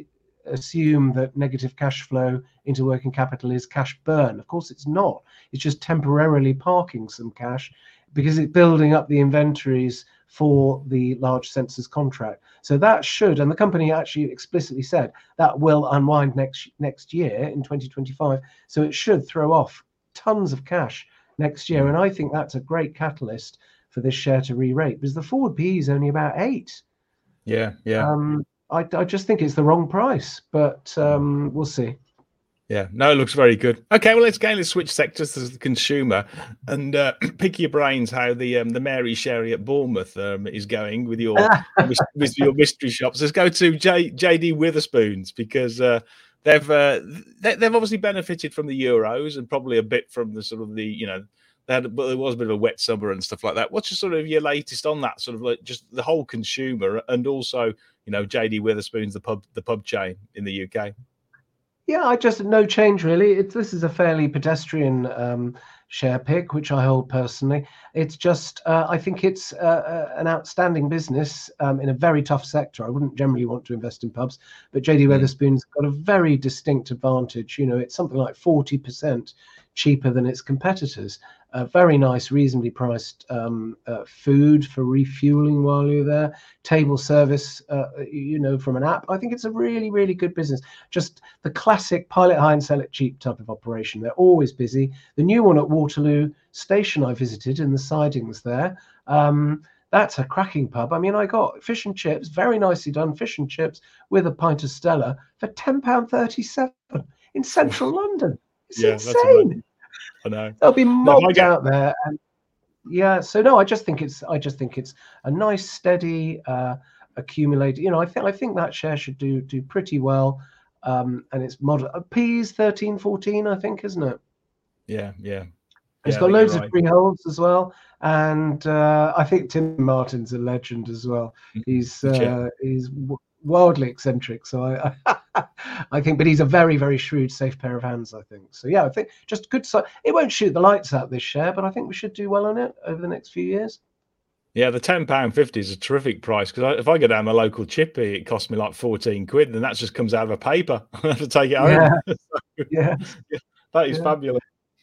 assume that negative cash flow into working capital is cash burn. Of course, it's not. It's just temporarily parking some cash because it's building up the inventories for the large sensors contract. So that should, and the company actually explicitly said that will unwind next next year in twenty twenty-five. So it should throw off tons of cash next year. And I think that's a great catalyst for this share to re-rate, because the forward P E is only about eight. Yeah, yeah. Um, I, I just think it's the wrong price, but um, we'll see. Yeah, no, it looks very good. Okay, well, let's go. Let's switch sectors to the consumer and uh, pick your brains how the um, the Mary Sherry at Bournemouth um, is going with your with your mystery shops. Let's go to J, JD Witherspoons, because uh, they've uh, they, they've obviously benefited from the Euros and probably a bit from the sort of the you know they had, but there was a bit of a wet summer and stuff like that. What's your sort of your latest on that sort of like just the whole consumer and also you know J D Witherspoons, the pub the pub chain in the U K? Yeah, I just no change really. It's this is a fairly pedestrian um, share pick, which I hold personally. It's just uh, I think it's uh, uh, an outstanding business um, in a very tough sector. I wouldn't generally want to invest in pubs, but J D Witherspoon's got a very distinct advantage. You know, it's something like forty percent cheaper than its competitors. Uh, very nice, reasonably priced um, uh, food for refueling while you're there. Table service, uh, you know, from an app. I think it's a really, really good business. Just the classic pilot high and sell it cheap type of operation. They're always busy. The new one at Waterloo Station I visited in the sidings there. Um, that's a cracking pub. I mean, I got fish and chips, very nicely done fish and chips with a pint of Stella for ten pounds thirty-seven in central London. It's yeah, insane. I know. They'll be mobbed no, get... out there, and yeah. So no, I just think it's I just think it's a nice, steady uh, accumulator. You know, I think I think that share should do do pretty well, um, and it's modern. Uh, P is thirteen, fourteen, I think, isn't it? Yeah, yeah. It's yeah, got loads right. of freeholds as well, and uh, I think Tim Martin's a legend as well. He's uh, yeah. he's w- wildly eccentric, so I, I I think, but he's a very very shrewd, safe pair of hands, I think. So yeah, I think just good. So it won't shoot the lights out this share, but I think we should do well on it over the next few years. Yeah, the ten pound fifty is a terrific price, because if I go down the local chippy, it costs me like fourteen quid, and that just comes out of a paper. I have to take it home. Yeah, so, yeah. yeah that is yeah. fabulous.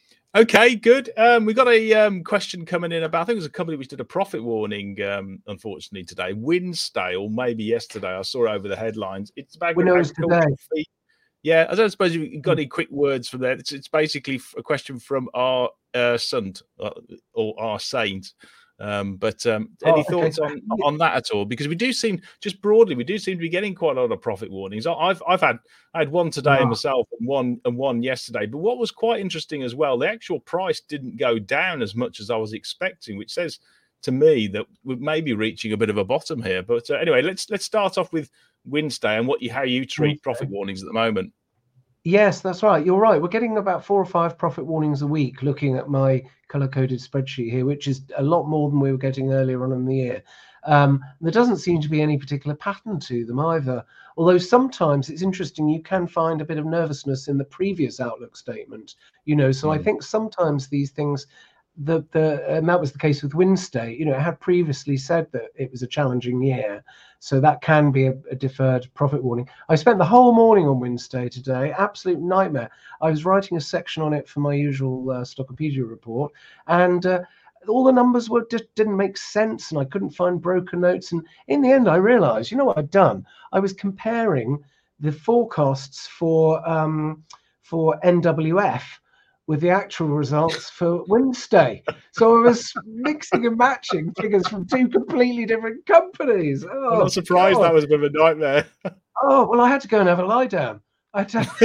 Okay, good. Um, we got a um, question coming in about, I think it was a company which did a profit warning, um, unfortunately, today. Winstay, or maybe yesterday. I saw it over the headlines. It's about today. Fee. Yeah, I don't suppose you've got any quick words from there. It's, it's basically a question from our uh, son, uh, or our saint. Um, but um, any oh, thoughts okay. on, on that at all? Because we do seem, just broadly, we do seem to be getting quite a lot of profit warnings. I've I've had I had one today wow. myself and one and one yesterday. But what was quite interesting as well, the actual price didn't go down as much as I was expecting, which says to me that we're maybe reaching a bit of a bottom here. But uh, anyway, let's let's start off with Winstay and what you how you treat Winstay. Profit warnings at the moment. Yes, that's right. You're right. We're getting about four or five profit warnings a week, looking at my color-coded spreadsheet here, which is a lot more than we were getting earlier on in the year. Um, there doesn't seem to be any particular pattern to them either, although sometimes it's interesting, you can find a bit of nervousness in the previous outlook statement, you know, so mm. I think sometimes these things, the the and that was the case with Winstay, you know, it had previously said that it was a challenging year, so that can be a, a deferred profit warning. I spent the whole morning on Winstay today, absolute nightmare. I was writing a section on it for my usual uh, Stockopedia report, and uh, all the numbers were just didn't make sense, and I couldn't find broker notes. And in the end, I realized, you know what I'd done? I was comparing the forecasts for um, for N W F with the actual results for Winstay. So I was mixing and matching figures from two completely different companies. Oh, I'm not surprised God. That was a bit of a nightmare. Oh, well, I had to go and have a lie down. I, had to...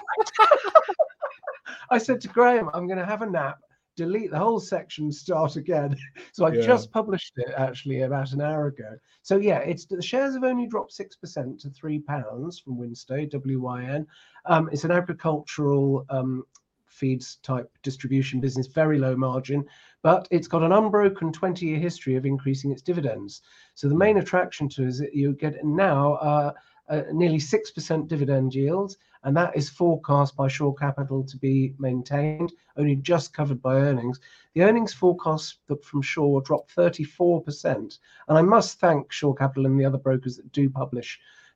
I said to Graham, I'm going to have a nap, delete the whole section, start again. So I yeah. just published it actually about an hour ago. So yeah, it's the shares have only dropped six percent to three pounds from Winstay, W Y N. Um, it's an agricultural um, feeds type distribution business, very low margin, but it's got an unbroken twenty-year history of increasing its dividends. So the main attraction to it is that you get now uh, uh, nearly six percent dividend yields, and that is forecast by Shore Capital to be maintained, only just covered by earnings. The earnings forecast from Shore dropped thirty-four percent, and I must thank Shore Capital and the other brokers that do publish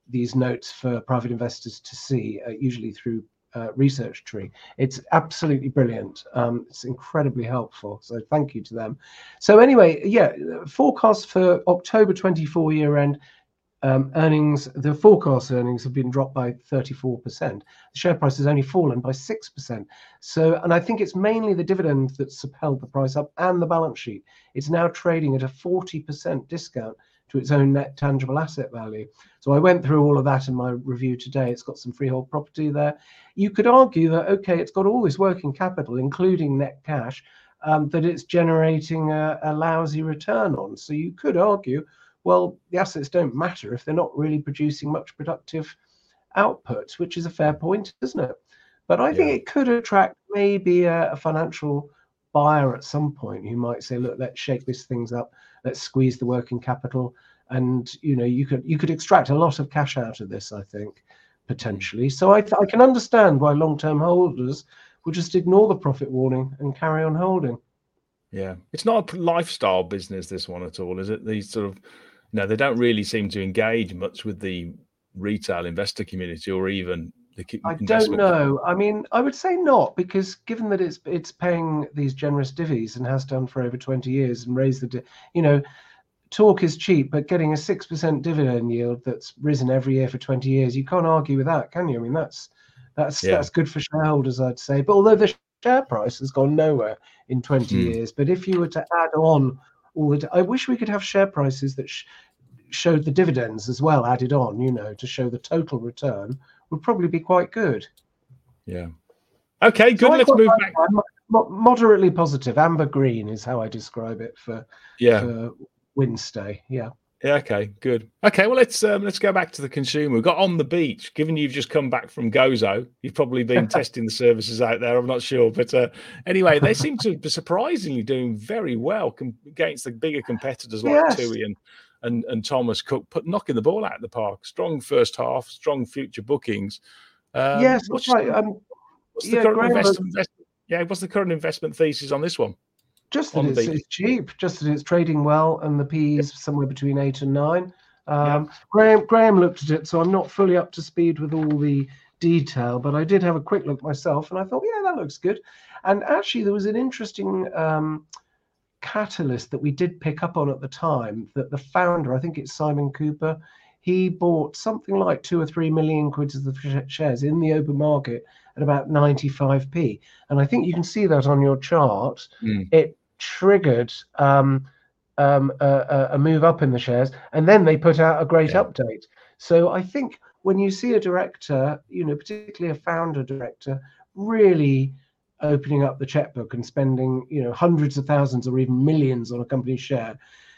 these notes for private investors to see, uh, usually through uh, Research Tree. It's absolutely brilliant. Um, it's incredibly helpful. So thank you to them. So anyway, yeah, forecast for October twenty-four year end. Um, earnings, the forecast earnings have been dropped by thirty-four percent. The share price has only fallen by six percent. So, and I think it's mainly the dividend that's held the price up and the balance sheet. It's now trading at a forty percent discount to its own net tangible asset value. So I went through all of that in my review today. It's got some freehold property there. You could argue that, okay, it's got all this working capital, including net cash, um, that it's generating a, a lousy return on. So you could argue, well, the assets don't matter if they're not really producing much productive output, which is a fair point, isn't it? But I think yeah. it could attract maybe a, a financial buyer at some point who might say, look, let's shake this things up, let's squeeze the working capital. And, you know, you could you could extract a lot of cash out of this, I think, potentially. So I, I can understand why long-term holders will just ignore the profit warning and carry on holding. Yeah, it's not a lifestyle business, this one at all, is it? These sort of, no, they don't really seem to engage much with the retail investor community or even the I don't know. I mean, I would say not, because given that it's it's paying these generous divvies and has done for over twenty years and raised the, you know, talk is cheap, but getting a six percent dividend yield that's risen every year for twenty years, you can't argue with that, can you? I mean, that's that's yeah. that's good for shareholders, I'd say. But although the share price has gone nowhere in twenty hmm. years, but if you were to add on all the, I wish we could have share prices that sh showed the dividends as well added on, you know, to show the total return would probably be quite good. Yeah. Okay, good. So let's move back. Mo moderately positive. Amber green is how I describe it for, yeah. for Wednesday. Yeah. Yeah. Okay. Good. Okay. Well, let's um, let's go back to the consumer. We've got On the Beach. Given you've just come back from Gozo, you've probably been testing the services out there. I'm not sure, but uh, anyway, they seem to be surprisingly doing very well against the bigger competitors like yes. Tui and, and and Thomas Cook, put knocking the ball out of the park. Strong first half, strong future bookings. Um, yes, that's right. Um, what's the yeah, current investment? Was... Yeah, what's the current investment thesis on this one? Just that it's, it's cheap, just that it's trading well, and the P E is somewhere between eight and nine. Um, yeah. Graham, Graham looked at it, so I'm not fully up to speed with all the detail, but I did have a quick look myself, and I thought, yeah, that looks good. And actually, there was an interesting um, catalyst that we did pick up on at the time, that the founder, I think it's Simon Cooper, he bought something like two or three million quids of the shares in the open market at about ninety-five p. And I think you can see that on your chart. Mm. It triggered um, um, a, a move up in the shares, and then they put out a great yeah. update. So I think when you see a director, you know, particularly a founder director, really opening up the checkbook and spending, you know, hundreds of thousands or even millions on a company share,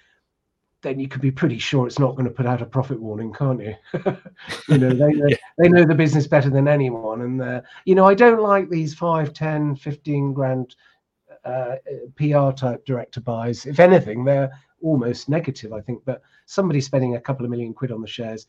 then you can be pretty sure it's not going to put out a profit warning, can't you? you know, they know, yeah. they know the business better than anyone. And, uh, you know, I don't like these five, ten, fifteen grand uh, P R type director buys. If anything, they're almost negative, I think. But somebody spending a couple of million quid on the shares,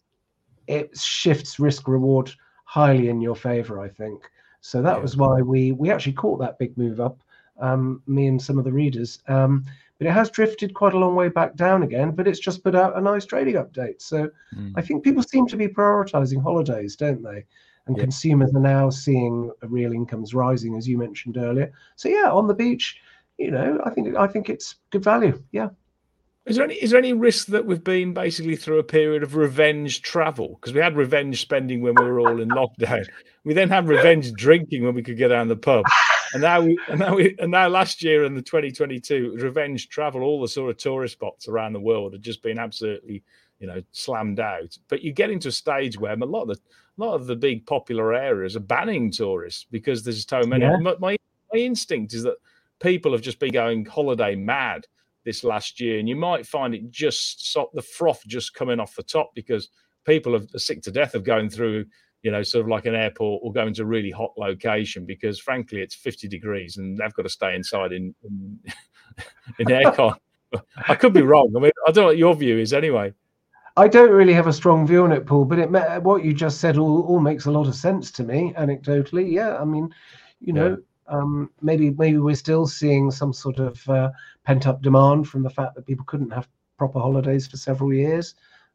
it shifts risk reward highly in your favor, I think. So that yeah. was why we, we actually caught that big move up, um, me and some of the readers. Um, But it has drifted quite a long way back down again, but it's just put out a nice trading update. So mm. I think people seem to be prioritizing holidays, don't they? And yeah. consumers are now seeing real incomes rising, as you mentioned earlier. So yeah, On the Beach, you know, I think I think it's good value. Yeah. Is there any is there any risk that we've been basically through a period of revenge travel? Because we had revenge spending when we were all in lockdown. We then had revenge drinking when we could get down the pub. And now, we, and now, we, and now, last year in the twenty twenty-two revenge travel, all the sort of tourist spots around the world have just been absolutely, you know, slammed out. But you get into a stage where a lot of the, a lot of the big popular areas are banning tourists because there's so many. Yeah. My, my, my instinct is that people have just been going holiday mad this last year, and you might find it just so, the froth just coming off the top because people are sick to death of going through, you know, sort of like an airport or going to a really hot location because, frankly, it's fifty degrees and they've got to stay inside in in, in aircon. I could be wrong. I mean, I don't know what your view is anyway. I don't really have a strong view on it, Paul, but it what you just said all, all makes a lot of sense to me, anecdotally. Yeah, I mean, you know, yeah. um, maybe maybe we're still seeing some sort of uh, pent-up demand from the fact that people couldn't have proper holidays for several years.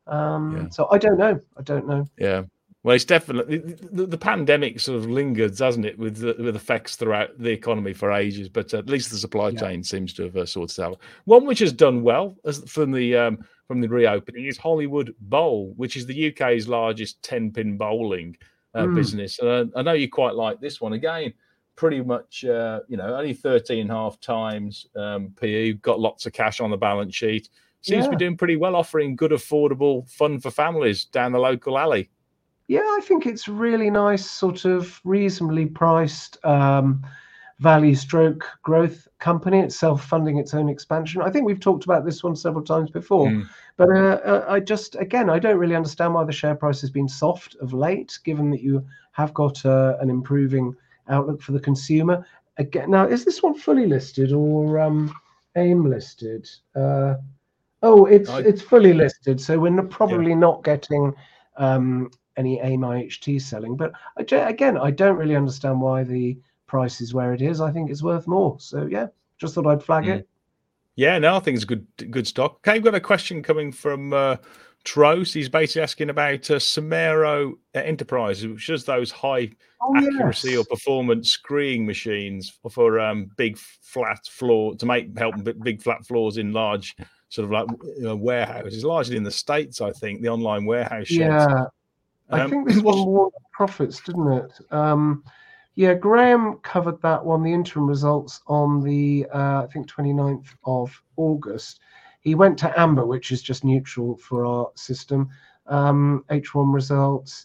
Um, Yeah. So I don't know. I don't know. Yeah. Well, it's definitely the, the pandemic sort of lingered, hasn't it, with the, with effects throughout the economy for ages. But at least the supply Yeah. chain seems to have uh, sorted out. One which has done well as from the um, from the reopening is Hollywood Bowl, which is the U K's largest ten-pin bowling uh, Mm. business. And I, I know you quite like this one. Again, pretty much, uh, you know, only thirteen and a half times um, P E. Got lots of cash on the balance sheet. Seems to Yeah. be doing pretty well, offering good, affordable fun for families down the local alley. Yeah, I think it's really nice, sort of reasonably priced um, value stroke growth company. It's self-funding its own expansion. I think we've talked about this one several times before, Mm. but uh, uh, I just, again, I don't really understand why the share price has been soft of late, given that you have got uh, an improving outlook for the consumer. Again, now, is this one fully listed or um, AIM listed? Uh, oh, it's I, it's fully listed, so we're not- yeah. probably not getting um, any AIM I H T selling. But I, ju- again, I don't really understand why the price is where it is. I think it's worth more. So yeah, just thought I'd flag Mm. it. Yeah, no, I think it's a good good stock. Okay, we've got a question coming from uh, Tros. He's basically asking about uh, Somero Enterprises, which is those high Oh accuracy or yes, performance screening machines for, for um, big flat floor to make help b- big flat floors in large sort of like you know, warehouses, largely in the States, I think, the online warehouse sheds. yeah. I Um, think this one what's warned profits, didn't it? Um, yeah, Graham covered that one, the interim results on the, uh, I think, twenty-ninth of August. He went to Amber, which is just neutral for our system. Um, H one results.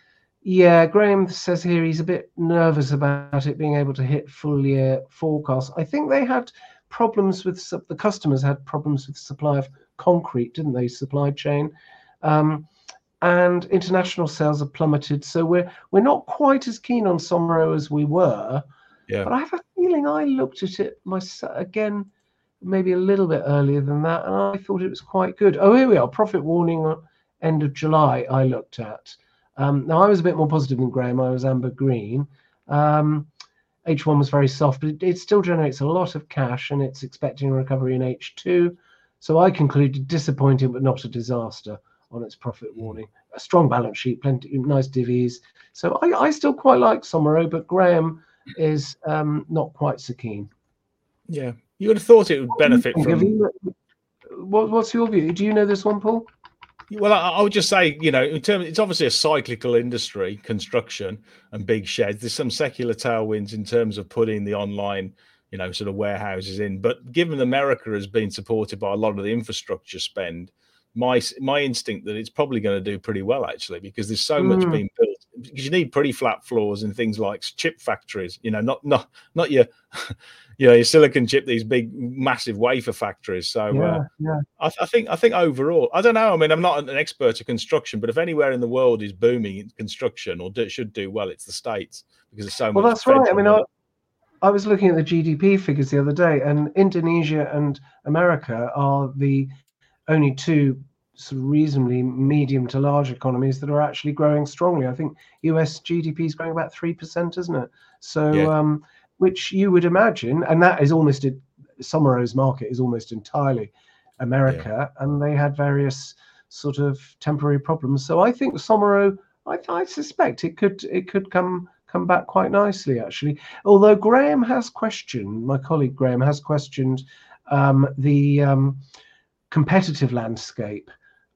Yeah, Graham says here he's a bit nervous about it being able to hit full year forecasts. I think they had problems with, sup- the customers had problems with supply of concrete, didn't they? Supply chain. Um, and international sales have plummeted. So we're we're not quite as keen on Somero as we were. yeah, But I have a feeling I looked at it myself again, maybe a little bit earlier than that, and I thought it was quite good. Oh, here we are. Profit warning uh, end of July. I looked at. Um, now I was a bit more positive than Graham. I was amber green. Um, H one was very soft, but it, it still generates a lot of cash, and it's expecting a recovery in H two. So I concluded disappointing, but not a disaster on its profit warning. A strong balance sheet, plenty nice divvies. So I, I still quite like Somero, but Graham is um, not quite so keen. yeah. You would have thought it would What do you benefit think? Have from. you, what, what's your view? Do you know this one, Paul? Well, I, I would just say, you know, in terms, it's obviously a cyclical industry, construction and big sheds. There's some secular tailwinds in terms of putting the online, you know, sort of warehouses in. But given America has been supported by a lot of the infrastructure spend, my my instinct that it's probably going to do pretty well actually, because there's so much Mm, being built. Because you need pretty flat floors in things like chip factories, you know, not not not your, you know, your silicon chip, these big massive wafer factories. So. Uh, yeah, yeah. I, I think I think overall, I don't know. I mean, I'm not an expert at construction, but if anywhere in the world is booming in construction or do, should do well, it's the States because there's so Well, much that's right. I federal mean, money. I, I was looking at the G D P figures the other day, and Indonesia and America are the only two sort of reasonably medium to large economies that are actually growing strongly. I think U S G D P is growing about three percent, isn't it? So, Yeah, um, which you would imagine, and that is almost it. Somero's market is almost entirely yeah, America, and they had various sort of temporary problems. So I think Somero, I, I suspect it could it could come come back quite nicely actually. Although Graham has questioned, my colleague Graham has questioned um, the um, competitive landscape,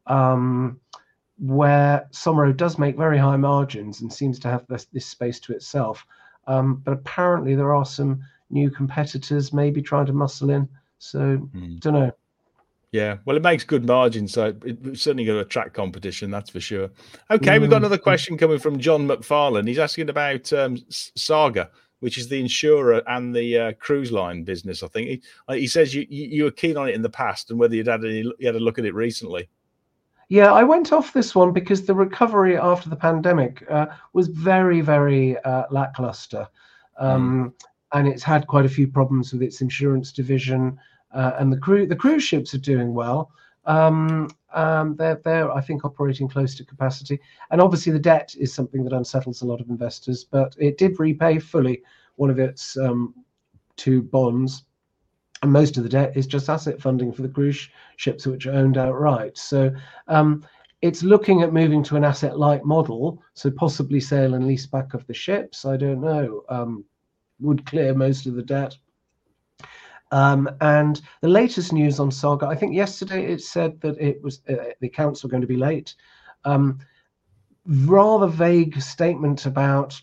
um, where Somero does make very high margins and seems to have this, this space to itself. Um, but apparently there are some new competitors maybe trying to muscle in. So mm, don't know. yeah. Well, it makes good margins, so it- it's certainly going to attract competition. That's for sure. Okay, we've got Mm. another question coming from John McFarlane. He's asking about um, S- Saga, which is the insurer and the uh, cruise line business. I think he, uh, he says you, you you were keen on it in the past, and whether you'd had any you had a look at it recently. Yeah, I went off this one because the recovery after the pandemic uh, was very, very uh, lackluster. Mm, Um, and it's had quite a few problems with its insurance division. Uh, and the cru- the cruise ships are doing well. Um, um, they're, they're, I think, operating close to capacity. And obviously the debt is something that unsettles a lot of investors, but it did repay fully one of its um, two bonds. And most of the debt is just asset funding for the cruise ships, which are owned outright. So um, it's looking at moving to an asset-light model, so possibly sale and lease back of the ships. I don't know. Um, would clear most of the debt. Um, and the latest news on Saga, I think yesterday it said that it was uh, the accounts were going to be late. Um, rather vague statement about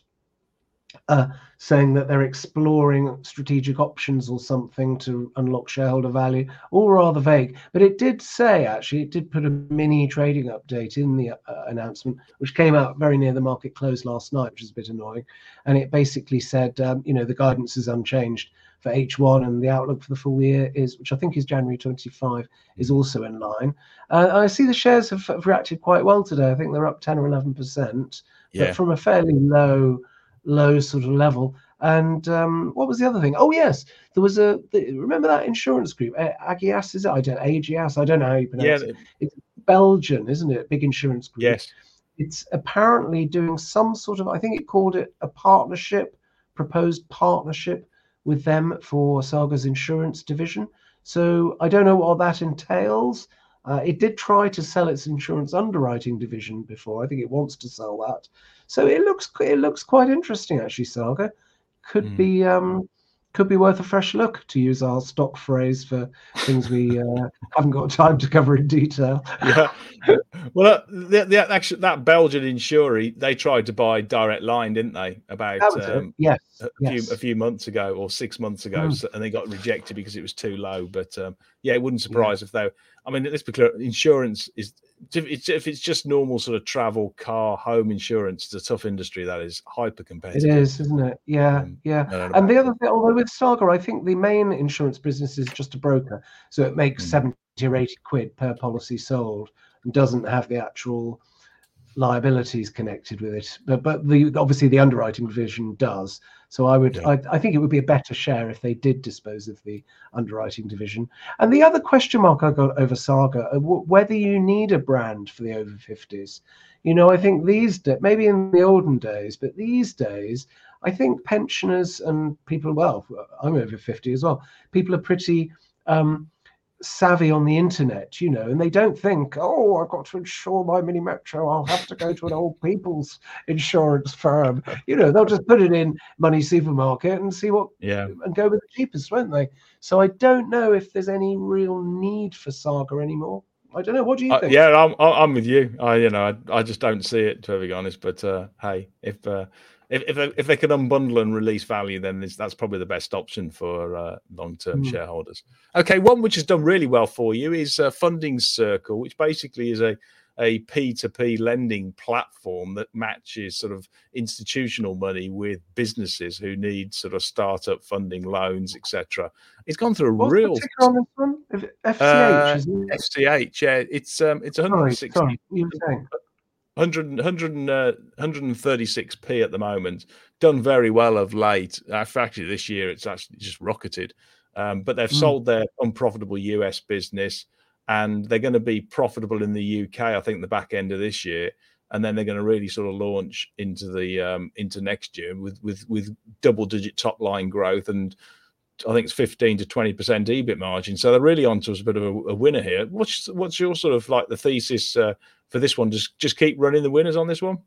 uh, saying that they're exploring strategic options or something to unlock shareholder value, all rather vague. But it did say, actually, it did put a mini trading update in the uh, announcement, which came out very near the market close last night, which is a bit annoying. And it basically said, um, you know, the guidance is unchanged for H one, and the outlook for the full year is, which I think is January twenty-five, is also in line. Uh, I see the shares have, have reacted quite well today. I think they're up ten or eleven percent, Yeah. but from a fairly low, low sort of level. And um, what was the other thing? Oh, yes, there was a, the, remember that insurance group, Agias, is it? I don't, Agias, I don't know how you pronounce Yeah. it. It's Belgian, isn't it? Big insurance group. Yes. It's apparently doing some sort of, I think it called it a partnership, proposed partnership with them for Saga's insurance division. So I don't know what that entails. Uh, it did try to sell its insurance underwriting division before. I think it wants to sell that. So it looks it looks quite interesting, actually. Saga could mm. be um, could be worth a fresh look, to use our stock phrase for things we uh, haven't got time to cover in detail. Yeah. Well, uh, the, the, actually, that Belgian insurer, they tried to buy Direct Line, didn't they? About um, yes. A, yes. few a few months ago or six months ago, mm. so, and they got rejected because it was too low. But um, yeah, it wouldn't surprise yeah. if they. I mean, let's be clear. Insurance is if it's just normal sort of travel, car, home insurance. It's a tough industry that is hyper competitive. It is, isn't it? Yeah, um, yeah. No, no, no, and the other thing, although with Saga, I think the main insurance business is just a broker, so it makes mm. seventy or eighty quid per policy sold, and doesn't have the actual liabilities connected with it. But but the obviously the underwriting division does. So I would yeah. I, I think it would be a better share if they did dispose of the underwriting division. And the other question mark I got over Saga, whether you need a brand for the over fifties. You know, I think these days, maybe in the olden days, but these days, I think pensioners and people, well, I'm over fifty as well, people are pretty um, savvy on the internet, you know, and they don't think, oh, I've got to insure my mini metro, I'll have to go to an old people's insurance firm. You know, they'll just put it in Money Supermarket and see what, yeah, and go with the cheapest, won't they? So I don't know if there's any real need for Saga anymore. I don't know. What do you uh, think? Yeah, I'm I'm with you. I you know I, I just don't see it, to be honest. But uh, hey, if uh, if if they, if they can unbundle and release value, then this, that's probably the best option for uh, long-term mm. shareholders. Okay, one which has done really well for you is uh, Funding Circle, which basically is a a P two P lending platform that matches sort of institutional money with businesses who need sort of startup funding, loans, et cetera. It's gone through a What's real the ticker on this one? F C H, uh, isn't it? F C H, yeah. It's um, it's one hundred sixty. Sorry, sorry, you were saying. one hundred, one hundred, uh, one hundred thirty-six p at the moment. Done very well of late. Actually, this year it's actually just rocketed. Um, but they've mm. sold their unprofitable U S business, and they're going to be profitable in the U K, I think, the back end of this year. And then they're going to really sort of launch into the um, into next year with with with double digit top line growth, and I think it's fifteen to twenty percent E B I T margin. So they're really onto us a bit of a, a winner here. What's what's your sort of like the thesis uh, for this one? Just just keep running the winners on this one?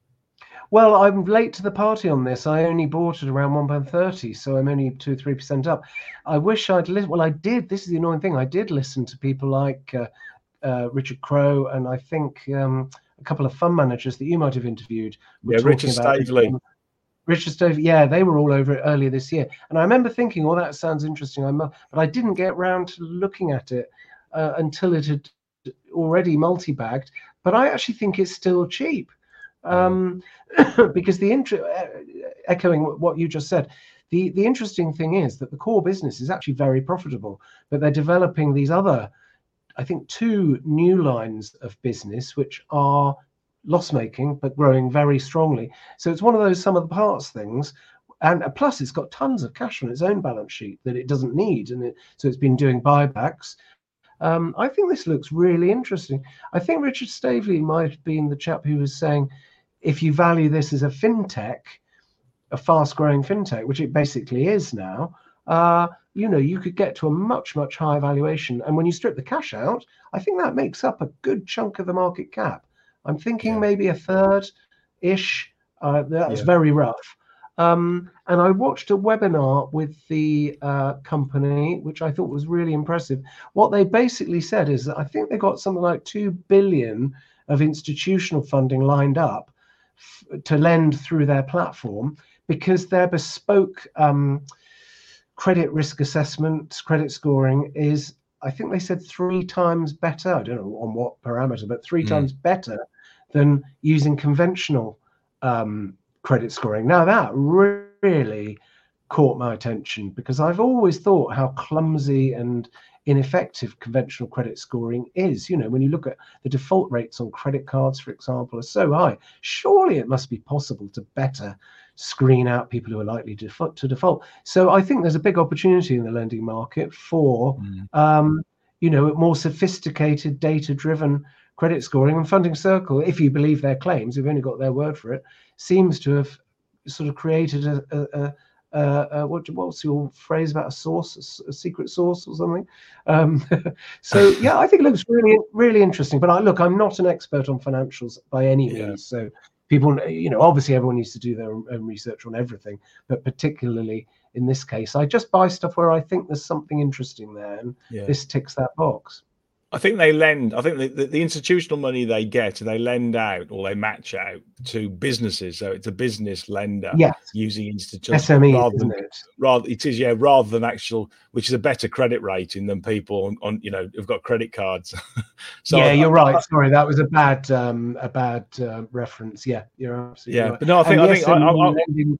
Well, I'm late to the party on this. I only bought it around one pound thirty, so I'm only two or three percent up. I wish I'd listened. Well, I did. This is the annoying thing. I did listen to people like uh, uh, Richard Crowe, and I think um, a couple of fund managers that you might have interviewed. Yeah, Richard Stavely. Richard Stavely, yeah, they were all over it earlier this year. And I remember thinking, oh, that sounds interesting. I'm, but I didn't get around to looking at it uh, until it had already multi-bagged. But I actually think it's still cheap. Um, because the intro, echoing what you just said, the, the interesting thing is that the core business is actually very profitable, but they're developing these other, I think, two new lines of business, which are loss-making but growing very strongly. So it's one of those sum of the parts things, and plus it's got tons of cash on its own balance sheet that it doesn't need, and it, so it's been doing buybacks. Um, I think this looks really interesting. I think Richard Stavely might have been the chap who was saying, if you value this as a fintech, a fast-growing fintech, which it basically is now, uh, you know, you could get to a much, much higher valuation. And when you strip the cash out, I think that makes up a good chunk of the market cap. I'm thinking Yeah. maybe a third-ish. Uh, that's Yeah. very rough. Um, and I watched a webinar with the uh, company, which I thought was really impressive. What they basically said is that I think they got something like two billion of institutional funding lined up f- to lend through their platform, because their bespoke um, credit risk assessment, credit scoring is, I think they said three times better. I don't know on what parameter, but three Mm. times better than using conventional um, credit scoring. Now that really caught my attention, because I've always thought how clumsy and ineffective conventional credit scoring is. You know, when you look at the default rates on credit cards, for example, are so high. Surely it must be possible to better screen out people who are likely to default. To default. So I think there's a big opportunity in the lending market for, Mm. um, you know, more sophisticated, data-driven credit scoring. And Funding Circle, if you believe their claims, we've only got their word for it, seems to have sort of created a, a, a Uh, uh, what, what's your phrase about a source, a, a secret source or something? Um, so yeah, I think it looks really, really interesting. But I look, I'm not an expert on financials by any Yeah. means. So people, you know, obviously everyone needs to do their own research on everything, but particularly in this case, I just buy stuff where I think there's something interesting there, and Yeah. this ticks that box. I think they lend. I think the, the, the institutional money they get, they lend out or they match out to businesses. So it's a business lender Yes, using institutional S M Es, rather isn't than it? rather it is yeah rather than actual, which is a better credit rating than people on, on you know who've got credit cards. so yeah, I, you're I, right. I, Sorry, that was a bad um, a bad uh, reference. Yeah, you're absolutely yeah, right. but no, I think And I the think I, S M E I, lending,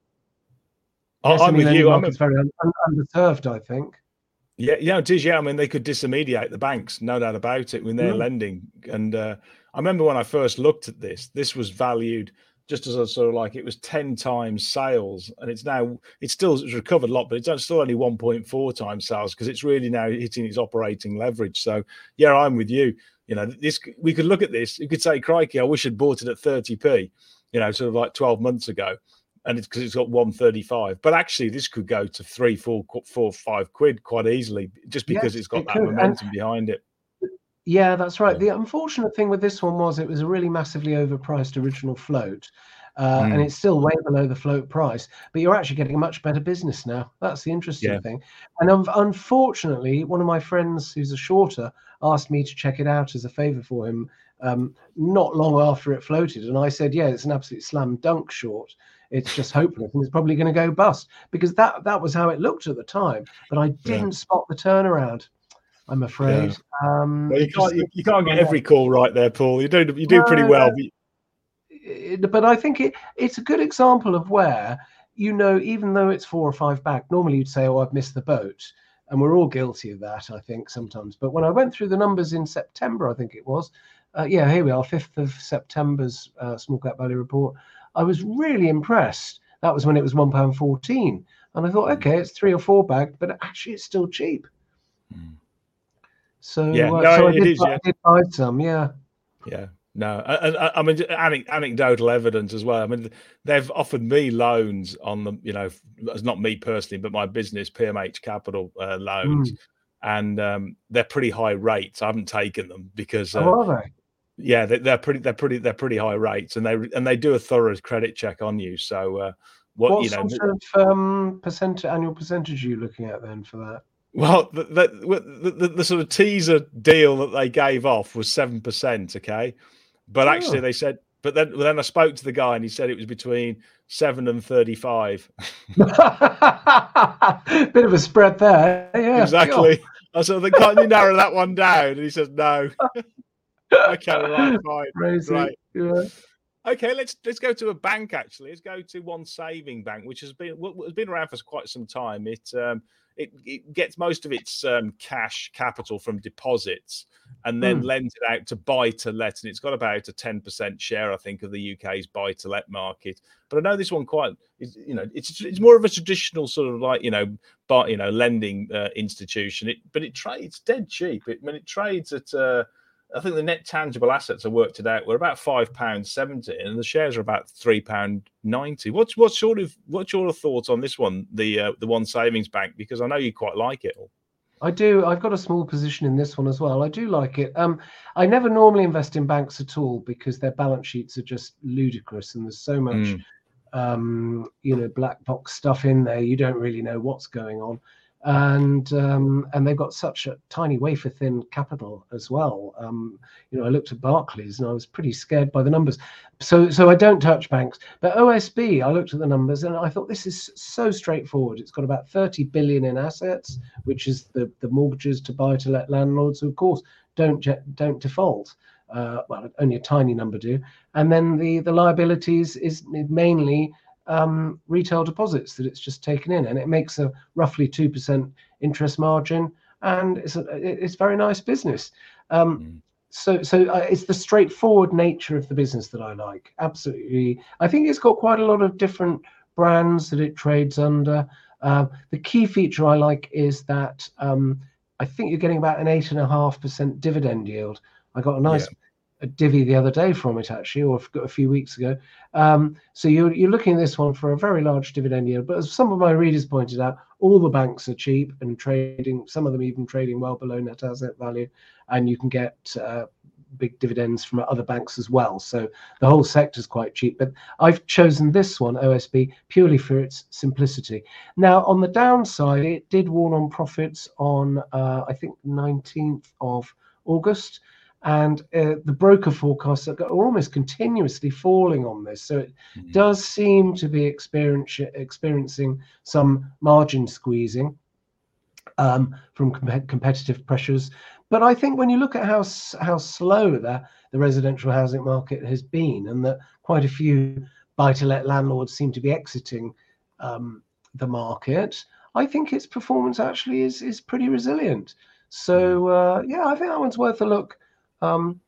I, the I'm S M E with lending you. I'm market's very un- un- underserved, I think. Yeah, yeah, it is. Yeah, I mean, they could disintermediate the banks, no doubt about it, when they're Mm. lending. And uh, I remember when I first looked at this, this was valued just as a sort of like it was ten times sales, and it's now it's still it's recovered a lot, but it's still only one point four times sales because it's really now hitting its operating leverage. So yeah, I'm with you. You know, this we could look at this. You could say, "Crikey, I wish I'd bought it at thirty p." You know, sort of like twelve months ago. And it's because it's got one thirty-five, but actually this could go to three, four, four, five quid quite easily, just because Yes, it's got it that could. momentum And behind it. yeah, that's right. Yeah. The unfortunate thing with this one was it was a really massively overpriced original float, uh, and Mm, it's still way below the float price. But you're actually getting a much better business now. That's the interesting yeah. thing. And um, unfortunately, one of my friends who's a shorter asked me to check it out as a favor for him um, not long after it floated, and I said, "Yeah, it's an absolute slam dunk short. It's just hopeless, and it's probably going to go bust," because that that was how it looked at the time. But I Yeah. didn't spot the turnaround, I'm afraid. Yeah. Um, Well, you it just can't you, slipped you can't my get head. every call right there, Paul. You do you do pretty No, well. no, But it- but I think it it's a good example of where, you know, even though it's four or five back, normally you'd say, "Oh, I've missed the boat," and we're all guilty of that, I think, sometimes. But when I went through the numbers in September, I think it was, uh, yeah, here we are, fifth of September's uh, Small Cap Value Report. I was really impressed. That was when it was one pound fourteen, and I thought, okay, it's three or four back, but actually it's still cheap. Mm. So, Yeah, uh, no, so I it did, is. I Yeah, did buy some, yeah. yeah. No, I, I, I mean ane- anecdotal evidence as well. I mean, they've offered me loans on the, you know, it's not me personally, but my business P M H Capital uh, loans, Mm. and um, they're pretty high rates. I haven't taken them because. Uh, Oh, are they? Yeah, they, they're pretty. They're pretty. They're pretty high rates, and they and they do a thorough credit check on you. So, uh, what What you know, sort of um, percent annual percentage are you looking at then for that? well, the the, the the sort of teaser deal that they gave off was seven percent. Okay, but actually Oh. they said, but then then I spoke to the guy and he said it was between seven and thirty-five. Bit of a spread there. Yeah. Exactly. I said, then can't you narrow that one down? And he says, no. Okay, right, fine, Crazy. right. Yeah. Okay, let's let's go to a bank. Actually, let's go to one saving bank, which has been has been around for quite some time. It um, it, it gets most of its um, cash capital from deposits, and then Mm. lends it out to buy to let. And it's got about a ten percent share, I think, of the U K's buy to let market. But I know this one quite, you know, it's it's more of a traditional sort of like you know, buy, you know, lending uh, institution. It but it trades dead cheap. It, I mean, it trades at. Uh, I think the net tangible assets I worked it out were about five pounds seventy, and the shares are about three pound ninety. What's what sort of what's your thoughts on this one, the uh, the One Savings Bank? Because I know you quite like it. I do. I've got a small position in this one as well. I do like it. Um, I never normally invest in banks at all because their balance sheets are just ludicrous, and there's so much, mm. um, you know, black box stuff in there. You don't really know what's going on. And um, and they've got such a tiny wafer thin capital as well. Um, you know, I looked at Barclays and I was pretty scared by the numbers. So so I don't touch banks. But O S B, I looked at the numbers and I thought this is so straightforward. It's got about thirty billion in assets, which is the, the mortgages to buy to let landlords who, of course, don't don't default. Uh, well, only a tiny number do. And then the the liabilities is mainly Um, retail deposits that it's just taken in, and it makes a roughly two percent interest margin, and it's a, it's very nice business. Um, mm. So so uh, it's the straightforward nature of the business that I like. Absolutely, I think it's got quite a lot of different brands that it trades under. Uh, the key feature I like is that um, I think you're getting about an eight and a half percent dividend yield. I got a nice. Yeah. A divvy the other day from it actually, or a few weeks ago. Um, so you're, you're looking at this one for a very large dividend yield. But as some of my readers pointed out, all the banks are cheap and trading, some of them even trading well below net asset value, and you can get uh, big dividends from other banks as well. So the whole sector is quite cheap. But I've chosen this one, O S B, purely for its simplicity. Now, on the downside, it did warn on profits on, uh, I think, nineteenth of August. And uh, the broker forecasts are almost continuously falling on this. So it mm-hmm. does seem to be experience, experiencing some margin squeezing um, from com- competitive pressures. But I think when you look at how how slow the, the residential housing market has been, and that quite a few buy-to-let landlords seem to be exiting um, the market, I think its performance actually is, is pretty resilient. So, uh, yeah, I think that one's worth a look. Um,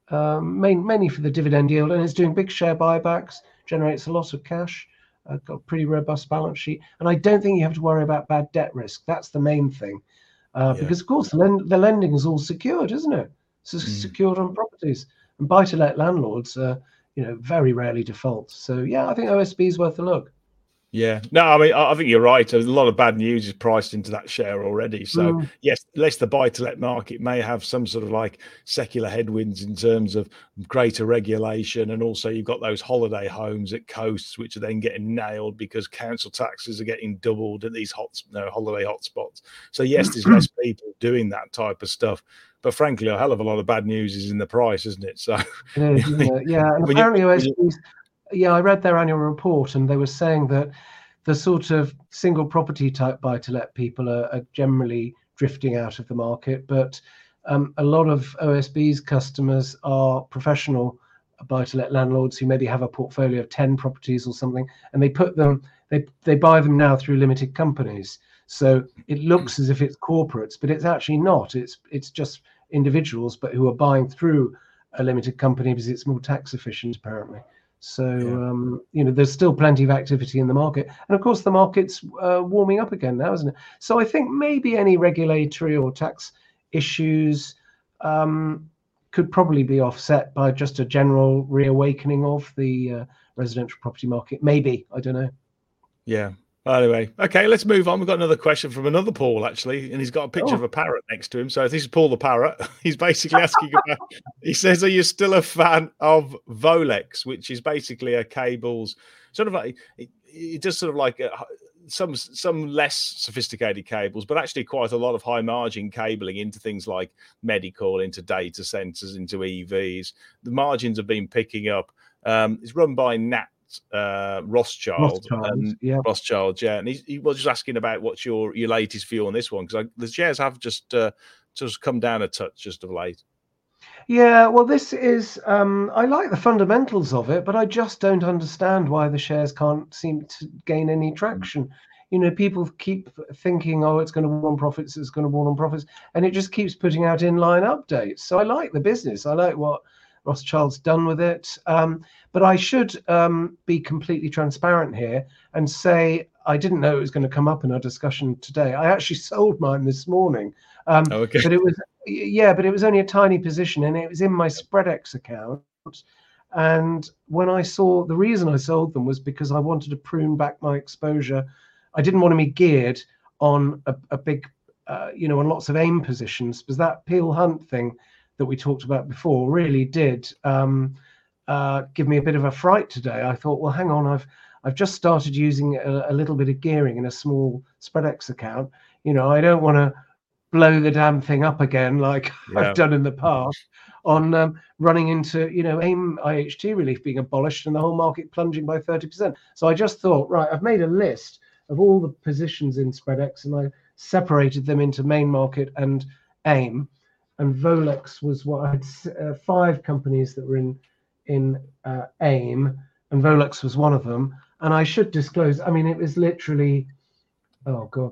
um, main, mainly for the dividend yield, and it's doing big share buybacks, generates a lot of cash, uh, got a pretty robust balance sheet, and I don't think you have to worry about bad debt risk. That's the main thing, uh, yeah. because of course the, lend- the lending is all secured, isn't it? It's mm. secured on properties, and buy-to-let landlords, uh, you know, very rarely default. So yeah, I think O S B is worth a look. Yeah, no, I mean, I think you're right. A lot of bad news is priced into that share already. So, mm. yes, less the buy-to-let market may have some sort of like secular headwinds in terms of greater regulation. And also you've got those holiday homes at coasts, which are then getting nailed because council taxes are getting doubled at these hot, no, holiday hotspots. So, yes, there's less people doing that type of stuff. But frankly, a hell of a lot of bad news is in the price, isn't it? So, yeah, yeah, yeah. And apparently O S B's... Yeah, I read their annual report, and they were saying that the sort of single property type buy-to-let people are, are generally drifting out of the market, but um, a lot of O S B's customers are professional buy-to-let landlords who maybe have a portfolio of ten properties or something, and they put them, they they buy them now through limited companies. So it looks as if it's corporates, but it's actually not. It's it's just individuals, but who are buying through a limited company because it's more tax efficient, apparently. So, yeah. um, you know, there's still plenty of activity in the market. And of course, the market's uh, warming up again now, isn't it? So I think maybe any regulatory or tax issues um, could probably be offset by just a general reawakening of the uh, residential property market. Maybe, I don't know. Yeah. Anyway, okay, let's move on. We've got another question from another Paul, actually, and he's got a picture oh. of a parrot next to him. So this is Paul the parrot. He's basically asking about, he says, are you still a fan of Volex, which is basically a cables, sort of like, it, it does sort of like a, some some less sophisticated cables, but actually quite a lot of high margin cabling into things like medical, into data centers, into E Vs. The margins have been picking up. Um, it's run by Nat uh Rothschild, Rothschild and yeah Rothschild yeah and he, he was just asking about what's your your latest view on this one, because the shares have just uh just come down a touch just of late. Yeah, well, this is um I like the fundamentals of it, but I just don't understand why the shares can't seem to gain any traction. Mm. You know, people keep thinking, oh, it's going to warn profits, it's going to warn on profits, and it just keeps putting out inline updates. So I like the business, I like what Rothschild's done with it, um, but I should um, be completely transparent here and say I didn't know it was going to come up in our discussion today. I actually sold mine this morning Um, Oh, okay. But it was, yeah, but it was only a tiny position, and it was in my SpreadX account. And when I saw, the reason I sold them was because I wanted to prune back my exposure. I didn't want to be geared on a, a big, uh, you know, on lots of AIM positions, because that Peel Hunt thing that we talked about before really did um, uh, give me a bit of a fright today. I thought, well, hang on, I've I've just started using a, a little bit of gearing in a small SpreadX account. You know, I don't want to blow the damn thing up again like Yeah. I've done in the past on um, running into, you know, AIM I H T relief being abolished and the whole market plunging by thirty percent. So I just thought, right, I've made a list of all the positions in SpreadX, and I separated them into main market and AIM. And Volex was what I had uh, five companies that were in in uh, AIM, and Volex was one of them. And I should disclose, I mean, it was literally, oh God,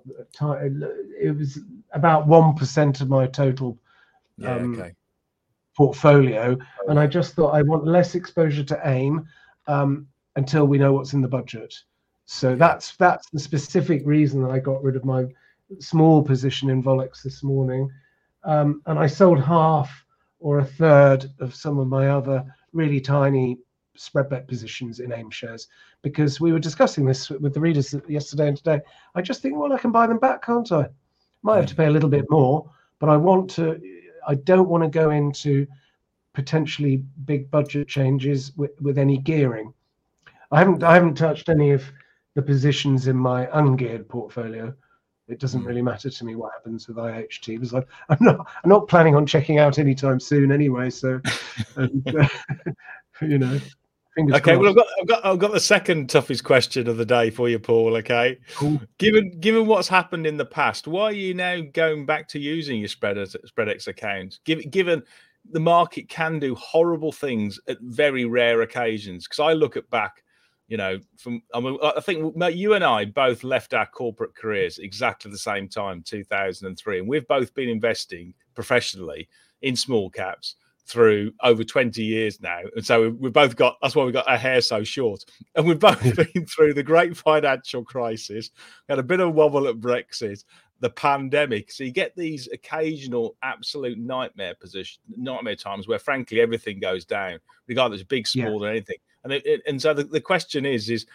it was about one percent of my total Yeah, um, okay. portfolio. And I just thought I want less exposure to AIM um, until we know what's in the budget. So Yeah. that's that's the specific reason that I got rid of my small position in Volex this morning. Um, and I sold half or a third of some of my other really tiny spread bet positions in AIM shares, because we were discussing this with the readers yesterday and today. I just think, well, I can buy them back, can't I? Might have to pay a little bit more, but I want to, I don't want to go into potentially big budget changes with, with any gearing. I haven't, I haven't touched any of the positions in my ungeared portfolio. It doesn't really matter to me what happens with I H T, because I'm, I'm not, I'm not planning on checking out anytime soon anyway. So, and, uh, you know. Fingers Okay, crossed. well, I've got, I've got, I've got the second toughest question of the day for you, Paul. Okay, Cool. given given what's happened in the past, why are you now going back to using your spread SpreadX account? Given given the market can do horrible things at very rare occasions. Because I look at back, you know, from I mean, I think you and I both left our corporate careers exactly the same time, two thousand three, and we've both been investing professionally in small caps through over twenty years now. And so we've both got, that's why we got our hair so short. And we've both been through the great financial crisis, had a bit of a wobble at Brexit, the pandemic. So you get these occasional absolute nightmare position, nightmare times where frankly everything goes down, regardless big, small, yeah. or anything. And it, it, and so the, the question is, is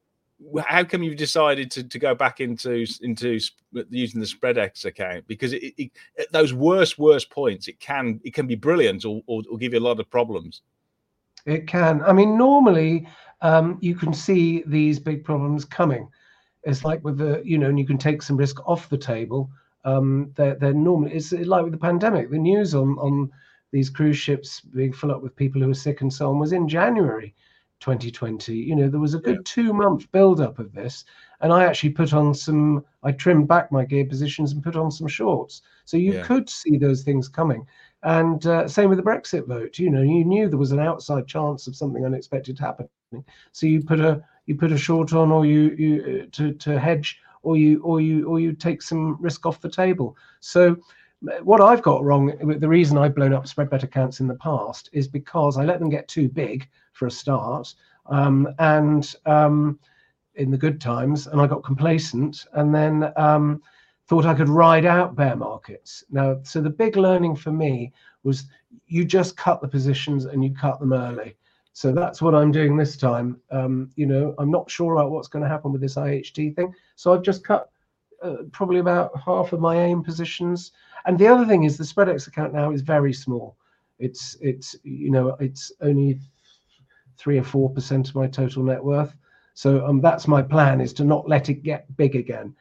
how come you've decided to, to go back into into using the SpreadX account? Because it, it, at those worst worst points, it can it can be brilliant or, or, or give you a lot of problems. It can. I mean, normally um, you can see these big problems coming. It's like with the, you know, and you can take some risk off the table. Um, they're, they're normally, it's like with the pandemic. The news on on these cruise ships being full up with people who are sick and so on was in January twenty twenty. You know, there was a good yeah. two month build up of this, and I actually put on some, I trimmed back my gear positions and put on some shorts. So you yeah. could see those things coming. And uh, same with the Brexit vote. You know, you knew there was an outside chance of something unexpected happening. So you put a you put a short on, or you you uh, to to hedge, or you or you or you take some risk off the table. So what I've got wrong, the reason I've blown up spread bet accounts in the past is because I let them get too big for a start, um, and um, in the good times, and I got complacent, and then um, thought I could ride out bear markets. Now, so the big learning for me was you just cut the positions and you cut them early. So that's what I'm doing this time. Um, you know, I'm not sure about what's going to happen with this I H T thing, so I've just cut uh, probably about half of my AIM positions. And the other thing is the SpreadX account now is very small. It's it's you know it's only three or four percent of my total net worth. So um, that's my plan, is to not let it get big again.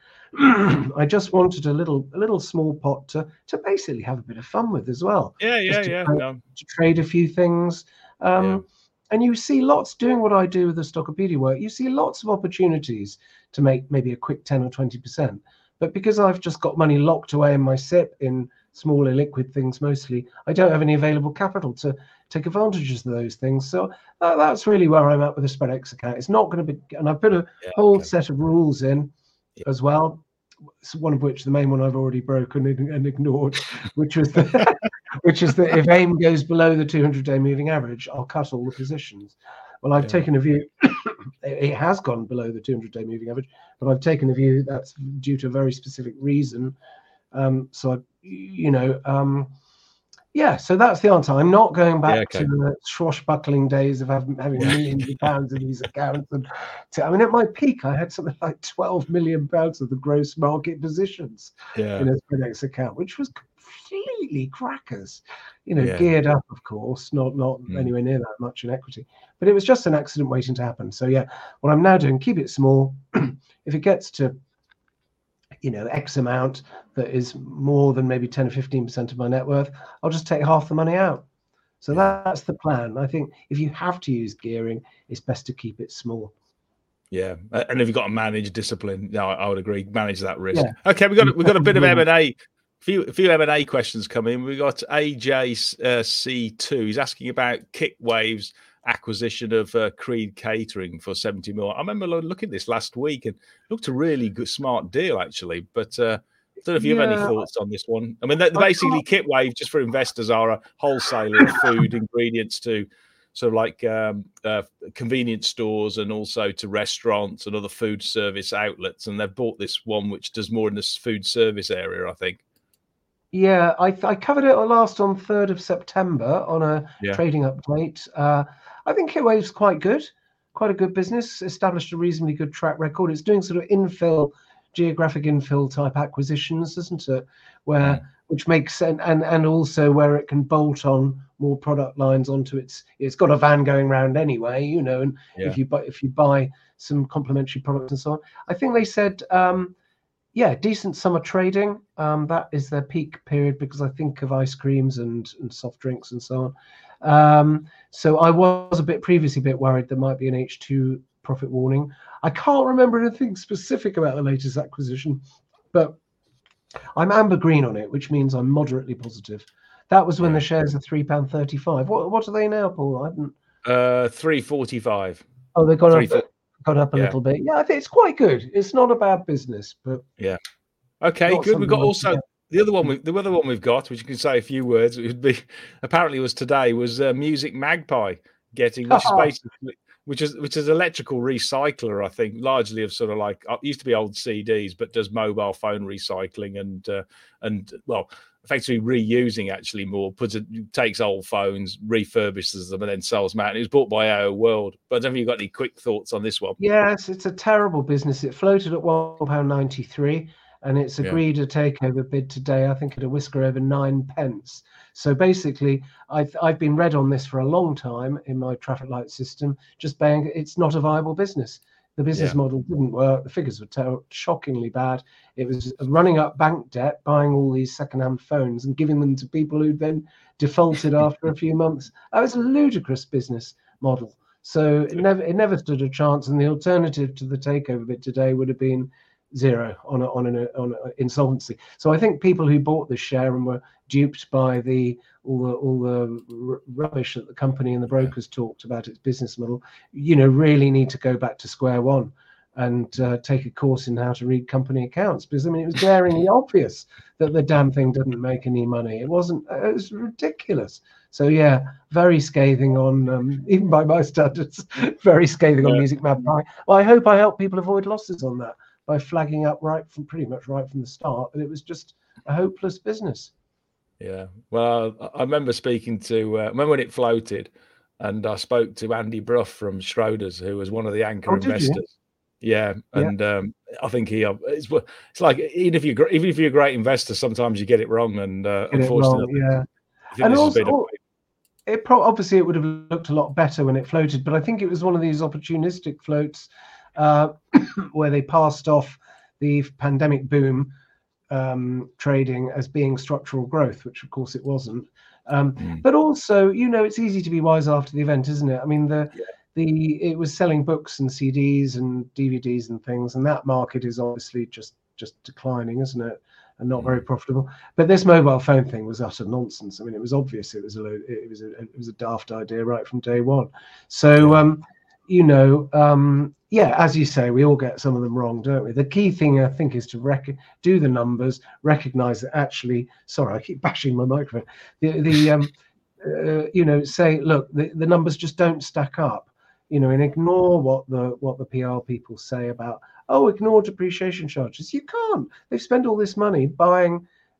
I just wanted a little a little small pot to to basically have a bit of fun with as well. Yeah, yeah, to yeah. Trade, no. to trade a few things. Um, yeah. And you see lots doing what I do with the Stockopedia work. You see lots of opportunities to make maybe a quick ten or twenty percent. But because I've just got money locked away in my S I P in small illiquid things mostly, I don't have any available capital to take advantages of those things. So uh, that's really where I'm at with the SpreadX account. It's not going to be, and I've put a yeah, whole okay. set of rules in yeah. as well, one of which, the main one, I've already broken and ignored, which was the, which is that if AIM goes below the two hundred day moving average, I'll cut all the positions. Well, I've yeah. taken a view, it has gone below the two hundred day moving average, but I've taken a view that's due to a very specific reason. Um, so, I, you know, um, yeah, so that's the answer. I'm not going back Yeah, okay. to the swashbuckling days of having, having Yeah. millions of pounds in these accounts. And to, I mean, at my peak, I had something like twelve million pounds of the gross market positions Yeah. in a Spreadex account, which was completely crackers. You know, Yeah. geared up, of course, not not Mm. anywhere near that much in equity. But it was just an accident waiting to happen. So yeah, what I'm now doing, keep it small. If it gets to, you know, X amount that is more than maybe ten or fifteen percent of my net worth, I'll just take half the money out. So Yeah. that's the plan. I think if you have to use gearing, it's best to keep it small. Yeah, and if you've got to manage discipline, no, I would agree. Manage that risk. Yeah. Okay, we got we got a bit of Yeah. M and A. A few a few M and A questions coming. We got A J C two. He's asking about Kickwave's acquisition of uh, Creed Catering for seventy mil. I remember looking at this last week and it looked a really good, smart deal actually. But uh, I don't know if you have Yeah, any thoughts on this one. I mean, they're, I basically Kitwave, just for investors, are a wholesaler of food ingredients to sort of like um, uh, convenience stores and also to restaurants and other food service outlets. And they've bought this one which does more in this food service area, I think. Yeah, I, I covered it last on third of September on a Yeah. trading update. Uh, I think Kitwave's quite good, quite a good business, established a reasonably good track record. It's doing sort of infill, geographic infill type acquisitions, isn't it? Where Mm. which makes sense, and and also where it can bolt on more product lines onto its. It's got a van going around anyway, you know. And Yeah. if you buy if you buy some complementary products and so on, I think they said. Um, Yeah, decent summer trading. Um, that is their peak period because I think of ice creams and, and soft drinks and so on. Um, so I was a bit previously a bit worried there might be an H two profit warning. I can't remember anything specific about the latest acquisition, but I'm amber green on it, which means I'm moderately positive. That was when Yeah. the shares are three pound thirty-five. What what are they now, Paul? I haven't. Uh, three forty-five. Oh, they've gone Three up. foot. Got up a Yeah. little bit. Yeah, I think it's quite good. It's not a bad business, but Yeah. Okay, not good. We've got something I also forget. the other one. We, the other one we've got, which you can say a few words. It would be apparently was today was uh, Music Magpie getting, which is basically which is which is electrical recycler. I think largely of sort of like uh, used to be old C Ds, but does mobile phone recycling and uh, and well, effectively reusing actually more. Puts it takes old phones, refurbishes them, and then sells them out. And it was bought by A O World. But I don't know if you've got any quick thoughts on this one. Yes, it's a terrible business. It floated at one pound ninety-three, and it's Yeah. agreed a takeover bid today. I think at a whisker over nine pence. So basically, I've I've been read on this for a long time in my traffic light system. Just bang, it's not a viable business. The business Yeah. model didn't work. The figures were ter- shockingly bad. It was running up bank debt, buying all these second-hand phones and giving them to people who then defaulted after a few months. That was a ludicrous business model. So it never it never stood a chance. And the alternative to the takeover bid today would have been zero on a, on an on a insolvency. So I think people who bought this share and were duped by the all the all the r- rubbish that the company and the brokers talked about its business model, you know, really need to go back to square one and uh, take a course in how to read company accounts, because I mean it was glaringly obvious that the damn thing didn't make any money. It wasn't. It was ridiculous. So yeah, very scathing on um, even by my standards, very scathing on Yeah. Music Magpie. Well, I hope I help people avoid losses on that by flagging up right from pretty much right from the start that it was just a hopeless business. Yeah. Well, I I remember speaking to, uh, remember when it floated, and I spoke to Andy Bruff from Schroders, who was one of the anchor Oh, did you? investors. Yeah, Yeah. and um, I think he, uh, it's, w- it's like even if you are even if you're a great investor, sometimes you get it wrong, and uh, Get it unfortunately, wrong, yeah. I think And this has been a also, it pro- obviously it would have looked a lot better when it floated, but I think it was one of these opportunistic floats uh, where they passed off the pandemic boom um, trading as being structural growth, which of course it wasn't. Um, Mm. But also, you know, it's easy to be wise after the event, isn't it? I mean, the Yeah. the it was selling books and C Ds and D V Ds and things, and that market is obviously just just declining, isn't it? And not very profitable. But this mobile phone thing was utter nonsense. I mean, it was obvious it was a lo- it was a it was a daft idea right from day one. So Yeah. um, you know, um, yeah, as you say, we all get some of them wrong, don't we? The key thing I think is to rec- do the numbers, recognize that actually. Sorry, I keep bashing my microphone. The the um, uh, you know, say, look, the, the numbers just don't stack up. You know, and ignore what the what the P R people say about, oh, ignore depreciation charges. You can't. They've spent all this money buying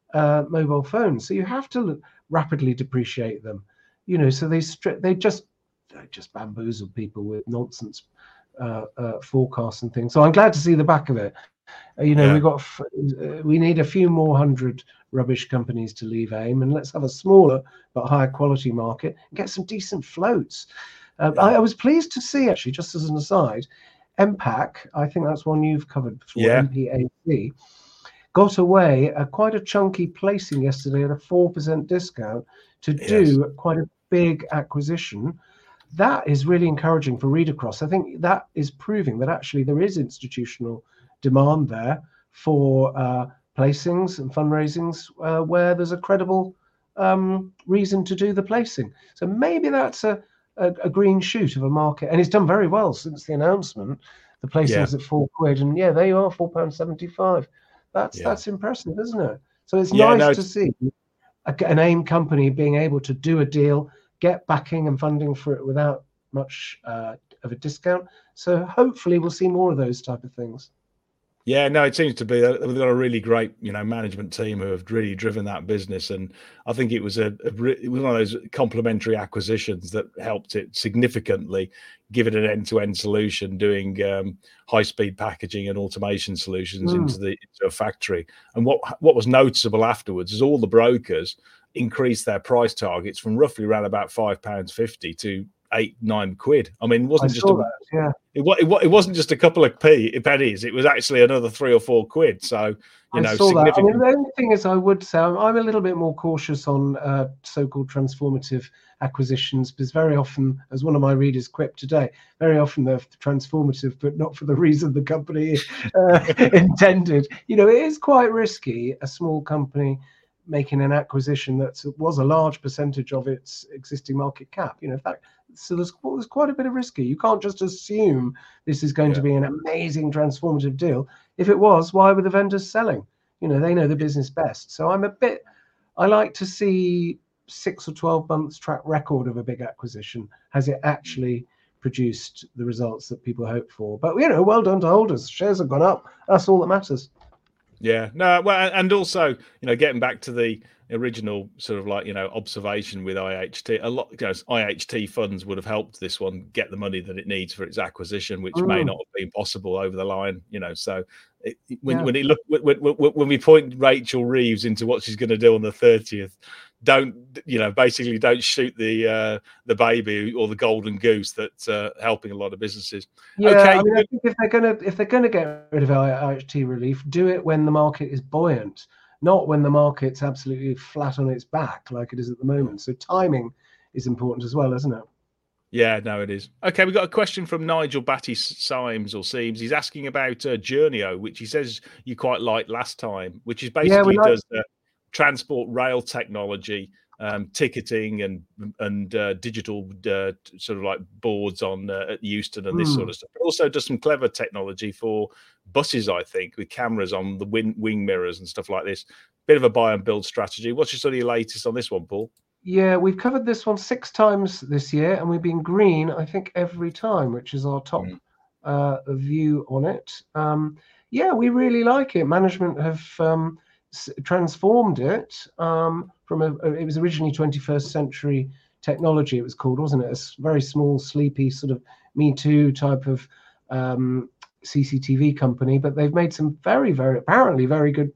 uh, mobile phones. So you have to rapidly depreciate them, you know. So they stri- they just they just bamboozle people with nonsense uh, uh, forecasts and things. So I'm glad to see the back of it. Uh, you know, Yeah. we've got f- uh, we need a few more hundred rubbish companies to leave AIM, and let's have a smaller but higher quality market and get some decent floats. Uh, Yeah. I, I was pleased to see, actually, just as an aside, M PAC, I think that's one you've covered before, Yeah. M P A C, got away a quite a chunky placing yesterday at a four percent discount to do Yes. quite a big acquisition. That is really encouraging for read across. I think that is proving that actually there is institutional demand there for uh, placings and fundraisings uh, where there's a credible um, reason to do the placing. So maybe that's a, a, a green shoot of a market, and it's done very well since the announcement. The Yeah. placings at four quid, and yeah, they are four pound seventy-five. That's Yeah. that's impressive, isn't it? So it's Yeah. nice No, to it's, see a, an AIM company being able to do a deal, get backing and funding for it without much uh, of a discount. So hopefully we'll see more of those type of things. Yeah, no, it seems to be that we've got a really great, you know, management team who have really driven that business, and I think it was a, a it was one of those complementary acquisitions that helped it significantly, give it an end-to-end solution, doing um, high-speed packaging and automation solutions Mm. into the into a factory. And what what was noticeable afterwards is all the brokers increased their price targets from roughly around about five pounds fifty to eight nine quid. I mean, it I wasn't just saw a that, yeah. It, wa- it, wa- it wasn't just a couple of p pennies. It was actually another three or four quid. So, you I know, saw that. I mean, significant. the only thing is, I would say I'm, I'm a little bit more cautious on uh, so-called transformative acquisitions, because very often, as one of my readers quipped today, very often they're transformative, but not for the reason the company uh, intended. You know, it is quite risky, a small company making an acquisition that was a large percentage of its existing market cap. You know, in fact, so there's, there's quite a bit of risky. You can't just assume this is going Yeah. to be an amazing transformative deal. If it was, why were the vendors selling? You know, they know the business best. So I'm a bit, I like to see six or twelve months track record of a big acquisition. Has it actually produced the results that people hope for? But, you know, well done to holders. Shares have gone up. That's all that matters. Yeah, no, well, and also, you know, getting back to the original sort of like, you know, observation with I H T, a lot, you know, I H T funds would have helped this one get the money that it needs for its acquisition, which may Mm. not have been possible over the line, you know. So it, when Yeah. when it look when, when, when we point Rachel Reeves into what she's going to do on the thirtieth, don't, you know, basically don't shoot the uh, the baby or the golden goose that's uh, helping a lot of businesses. Yeah, Okay, I mean, I good. think if they're gonna if they're gonna get rid of I H T relief, do it when the market is buoyant, not when the market's absolutely flat on its back like it is at the moment. So timing is important as well, isn't it? Yeah, no, it is. Okay, we've got a question from Nigel Batty Symes or Seams. He's asking about uh, Journeo, which he says you quite liked last time, which is Yeah, we basically like. does uh, transport rail technology, um, ticketing, and and uh, digital uh, sort of like boards on uh, at Euston and this Hmm. sort of stuff. But also does some clever technology for buses, I think, with cameras on the wing, wing mirrors and stuff like this. Bit of a buy and build strategy. What's your sort of your latest on this one, Paul? Yeah, we've covered this one six times this year, and we've been green, I think, every time, which is our top Mm. uh, view on it. Um, yeah, we really like it. Management have um, s- transformed it um, from a, it was originally twenty-first century technology, it was called, wasn't it? A s- very small, sleepy, sort of Me Too type of um, C C T V company, but they've made some very, very, apparently very good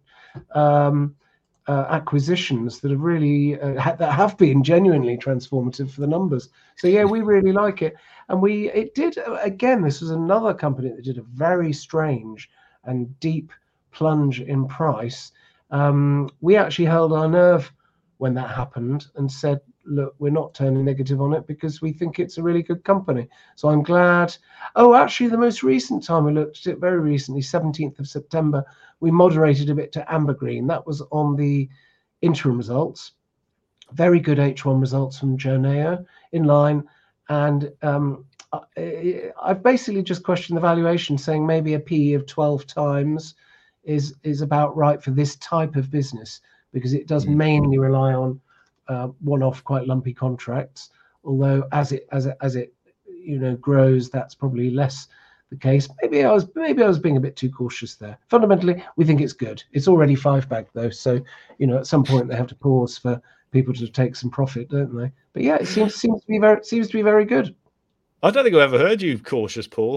um, uh, acquisitions that have really uh, ha- that have been genuinely transformative for the numbers. So yeah, we really like it, and we it did uh, again. This was another company that did a very strange and deep plunge in price. Um, we actually held our nerve when that happened and said, look, we're not turning negative on it because we think it's a really good company. So I'm glad. Oh, actually, the most recent time we looked at it, very recently, seventeenth of September, we moderated a bit to amber green. That was on the interim results. Very good H one results from Journeo, in line. And um, I, I've basically just questioned the valuation, saying maybe a P E of twelve times is is about right for this type of business, because it does Mm. mainly rely on uh, one-off, quite lumpy contracts. Although as it as it as it you know grows, that's probably less the case. Maybe I was maybe I was being a bit too cautious there. Fundamentally, we think it's good. It's already five bagged though, so you know at some point they have to pause for people to take some profit, don't they? But yeah, it seems seems to be very seems to be very good. I don't think I've ever heard you cautious, Paul.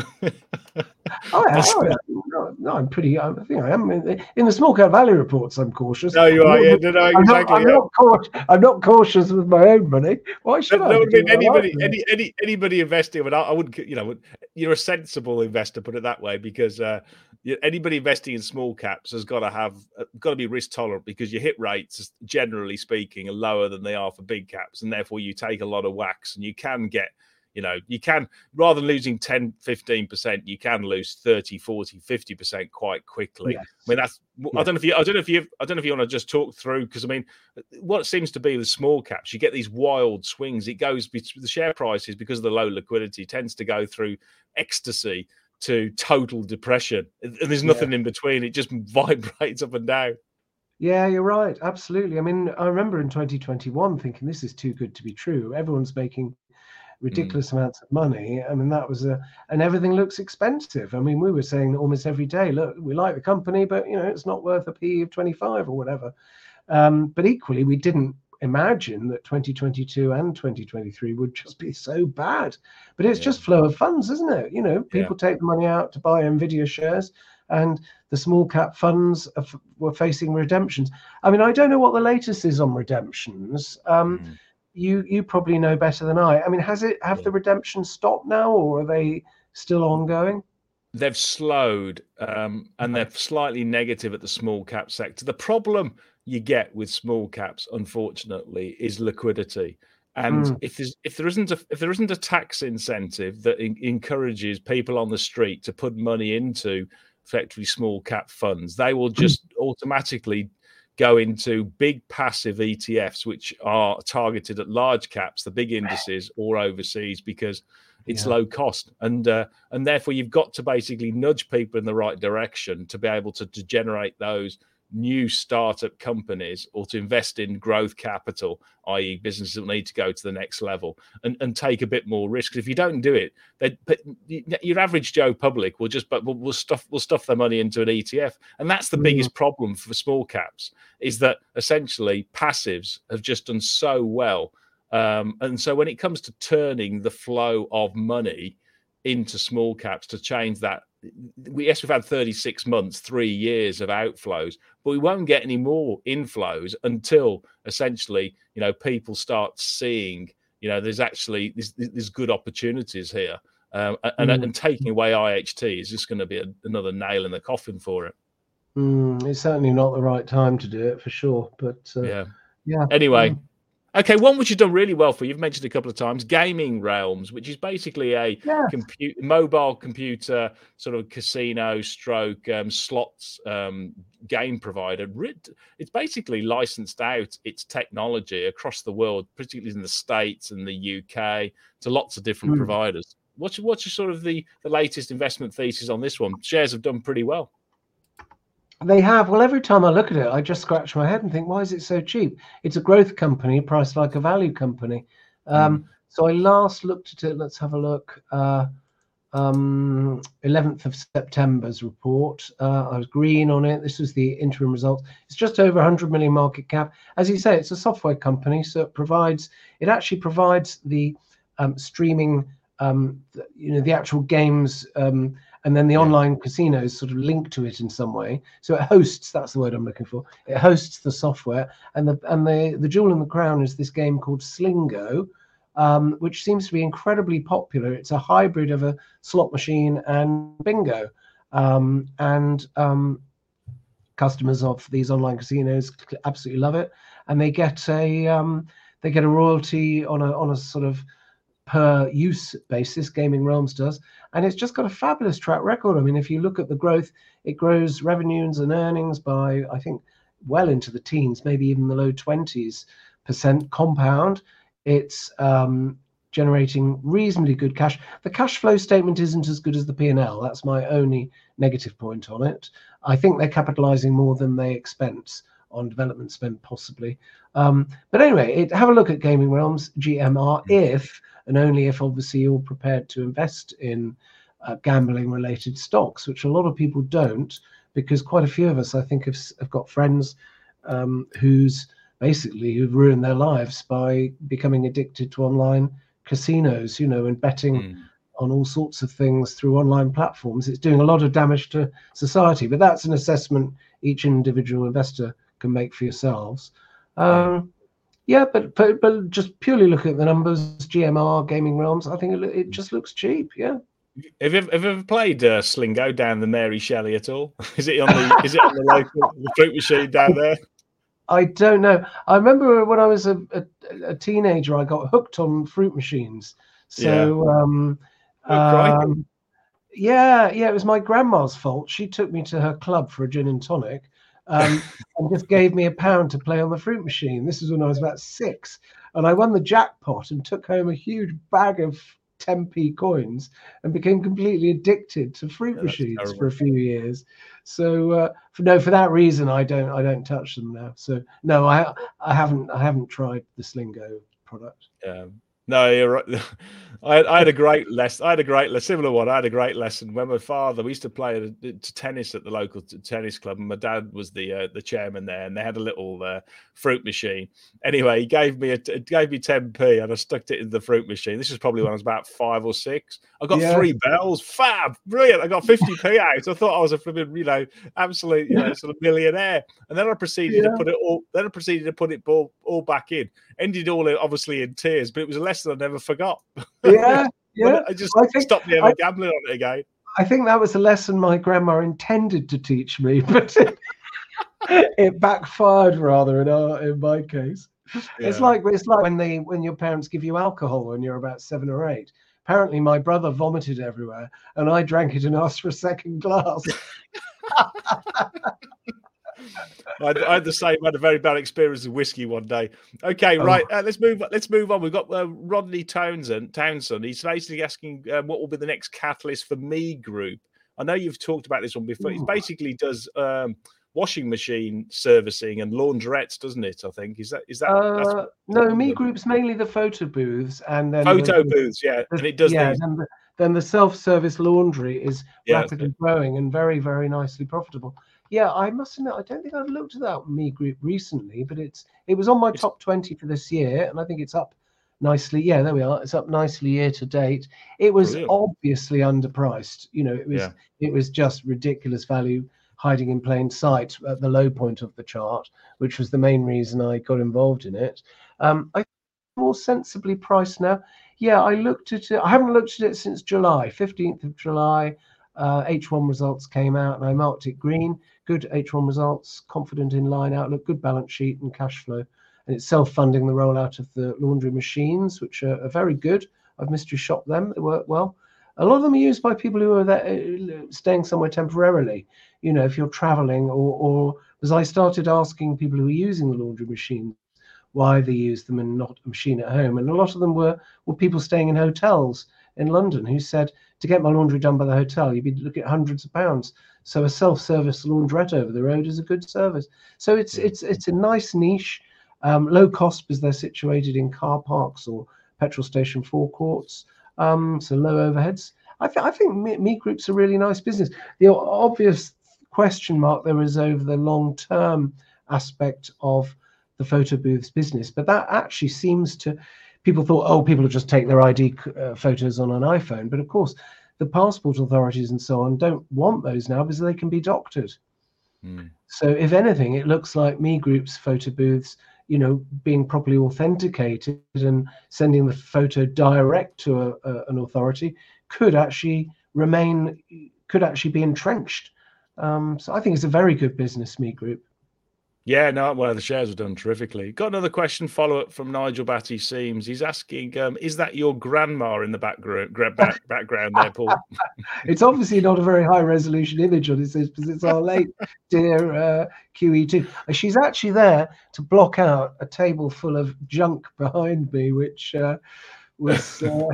Oh, yeah, oh, yeah. No, no, I'm pretty. I think I am in, in the small cap value reports. I'm cautious. No, you I'm are. not, Yeah, no, no, I'm exactly. Not, I'm, yeah. not cautious, I'm not cautious with my own money. Why should no, I? No, be anybody, like any, any, anybody investing, but I, I wouldn't. You know, you're a sensible investor, put it that way, because uh, anybody investing in small caps has got to have got to be risk tolerant, because your hit rates, generally speaking, are lower than they are for big caps, and therefore you take a lot of whacks, and you can get. You know, you can, rather than losing ten, fifteen percent, you can lose thirty, forty, fifty percent quite quickly. Yes. I mean, that's, yes. I don't know if you, I don't know if you, I don't know if you want to just talk through, because I mean, what seems to be with small caps, you get these wild swings. It goes, the share prices, because of the low liquidity, tends to go through ecstasy to total depression. And there's nothing yeah. in between. It just vibrates up and down. Yeah, you're right. Absolutely. I mean, I remember in twenty twenty-one thinking this is too good to be true. Everyone's making ridiculous mm. amounts of money. I mean, that was a, and everything looks expensive. I mean, we were saying almost every day, look, we like the company, but you know, it's not worth a P E of twenty-five or whatever. Um, but equally, we didn't imagine that twenty twenty-two and twenty twenty-three would just be so bad. But it's yeah. just flow of funds, isn't it? You know, people yeah. take the money out to buy Nvidia shares, and the small cap funds are, were facing redemptions. I mean, I don't know what the latest is on redemptions. Um, mm. You you probably know better than I. I mean, has it have yeah. the redemptions stopped now, or are they still ongoing? They've slowed, um, and they're slightly negative at the small cap sector. The problem you get with small caps, unfortunately, is liquidity. And mm. if there's if there isn't a if there isn't a tax incentive that in, encourages people on the street to put money into effectively small cap funds, they will just mm. automatically go into big passive E T Fs, which are targeted at large caps, the big indices, or overseas, because it's yeah. low cost. And uh, and therefore, you've got to basically nudge people in the right direction to be able to, to generate those new startup companies, or to invest in growth capital, that is businesses that need to go to the next level and, and take a bit more risk. If you don't do it, they, but your average Joe public will just but will, will stuff will stuff their money into an E T F. And that's the mm. biggest problem for small caps, is that essentially passives have just done so well. Um, and so when it comes to turning the flow of money into small caps to change that, we, yes, we've had thirty-six months, three years of outflows, but we won't get any more inflows until essentially, you know, people start seeing, you know, there's actually there's, there's good opportunities here, um, and, mm. and taking away I H T is just going to be a, another nail in the coffin for it. Mm, it's certainly not the right time to do it, for sure. But uh, yeah, yeah. Anyway. Mm. Okay, one which you've done really well for, you've mentioned a couple of times, Gaming Realms, which is basically a yes. compu- mobile computer sort of casino stroke um, slots um, game provider. It's basically licensed out its technology across the world, particularly in the States and the U K, to lots of different mm. providers. What's, what's your sort of the, the latest investment thesis on this one? Shares have done pretty well. They have. Well, every time I look at it, I just scratch my head and think, why is it so cheap? It's a growth company priced like a value company. Um, mm. So I last looked at it. Let's have a look. Uh, um, eleventh of September's report. Uh, I was green on it. This was the interim result. It's just over one hundred million market cap. As you say, it's a software company, so it provides. It actually provides the um, streaming. Um, the, you know, the actual games. Um, And then the yeah. online casinos sort of link to it in some way. So it hosts, that's the word I'm looking for. It hosts the software. And the and the, the jewel in the crown is this game called Slingo, um, which seems to be incredibly popular. It's a hybrid of a slot machine and bingo. Um, and um, customers of these online casinos absolutely love it. And they get a um, they get a royalty on a on a sort of per use basis. Gaming Realms does, and it's just got a fabulous track record. I mean, if you look at the growth, it grows revenues and earnings by, I think, well into the teens, maybe even the low twenties percent compound. It's um, generating reasonably good cash. The cash flow statement isn't as good as the P and L. That's my only negative point on it. I think they're capitalizing more than they expense on development spend, possibly. Um, but anyway, it, have a look at Gaming Realms, G M R, if and only if obviously you're prepared to invest in uh, gambling related stocks, which a lot of people don't, because quite a few of us, I think, have, have got friends um, who's basically who've ruined their lives by becoming addicted to online casinos, you know, and betting mm. on all sorts of things through online platforms. It's doing a lot of damage to society, but that's an assessment each individual investor can make for yourselves. Um, yeah, but, but but just purely looking at the numbers, G M R, Gaming Realms, I think it, it just looks cheap. Yeah. Have you, have you ever played uh, Slingo down the Mary Shelley at all? Is it on the is it on the local the fruit machine down there? I don't know. I remember when I was a, a, a teenager, I got hooked on fruit machines. So, yeah. um, oh, um, yeah, yeah, it was my grandma's fault. She took me to her club for a gin and tonic, um, and just gave me a pound to play on the fruit machine. This was when I was about six, and I won the jackpot and took home a huge bag of ten p coins and became completely addicted to fruit yeah, machines for a few years. So uh, for no, for that reason, I don't, I don't touch them now. So no, I, I haven't, I haven't tried the Slingo product. Yeah. No, you're right. I, I had a great lesson. I had a great, a similar one. I had a great lesson when my father. We used to play a, a, tennis at the local t- tennis club, and my dad was the uh, the chairman there. And they had a little uh, fruit machine. Anyway, he gave me a gave me ten p, and I stuck it in the fruit machine. This was probably when I was about five or six. I got yeah. three bells. Fab, brilliant! I got fifty p out. I thought I was a flipping, you know, absolute, you know, sort of millionaire. And then I proceeded yeah. to put it all. Then I proceeded to put it all, all back in. Ended all obviously in tears, but it was a lesson I never forgot. Yeah, yeah. I just I think, stopped me ever I, gambling on it again. I think that was a lesson my grandma intended to teach me, but it, it backfired rather in our in my case. Yeah. It's like it's like when they when your parents give you alcohol when you're about seven or eight. Apparently, my brother vomited everywhere, and I drank it and asked for a second glass. I, I had the same. I had a very bad experience with whiskey one day. Okay, right. Oh. Uh, let's move. Let's move on. We've got uh, Rodney Townsend. Townsend. He's basically asking um, what will be the next catalyst for Me Group. I know you've talked about this one before. He basically does um, washing machine servicing and laundrettes, doesn't it? I think is that is that. Uh, that's what, no, Me Group's mainly the photo booths and then photo the, booths. Yeah, the, and it does. Yeah, these. then the, then the self-service laundry is yeah, rapidly growing and very, very nicely profitable. Yeah, I must admit, I don't think I've looked at that Me Group recently, but it's it was on my top twenty for this year, and I think it's up nicely. Yeah, there we are. It's up nicely year to date. It was Brilliant. obviously underpriced. You know, it was yeah. it was just ridiculous value hiding in plain sight at the low point of the chart, which was the main reason I got involved in it. Um, I think more sensibly priced now. Yeah, I looked at it. I haven't looked at it since July, fifteenth of July. Uh, H one results came out, and I marked it green. Good H one results, confident in line outlook, good balance sheet and cash flow. And it's self-funding the rollout of the laundry machines, which are, are very good. I've mystery shopped them. They work well. A lot of them are used by people who are there, uh, staying somewhere temporarily. You know, if you're traveling or, or as I started asking people who are using the laundry machines why they use them and not a machine at home. And a lot of them were, were people staying in hotels in London who said, to get my laundry done by the hotel, you'd be looking at hundreds of pounds. So a self-service laundrette over the road is a good service. So it's it's it's a nice niche, um, low cost because they're situated in car parks or petrol station forecourts. Um, so low overheads. I, th- I think Me, Me Group's a really nice business. The obvious question mark there is over the long-term aspect of the photo booths business, but that actually seems to. People thought, oh, people will just take their I D uh, photos on an iPhone. But of course, the passport authorities and so on don't want those now because they can be doctored. Mm. So if anything, it looks like Me Group's photo booths, you know, being properly authenticated and sending the photo direct to a, a, an authority could actually remain, could actually be entrenched. Um, so I think it's a very good business, Me Group. Yeah, no, well, the shares have done terrifically. Got another question, follow-up from Nigel Batty Seams. He's asking, um, is that your grandma in the background, back, background there, Paul? It's obviously not a very high-resolution image on it, because it's our late dear uh, Q E two. She's actually there to block out a table full of junk behind me, which uh, was... Uh,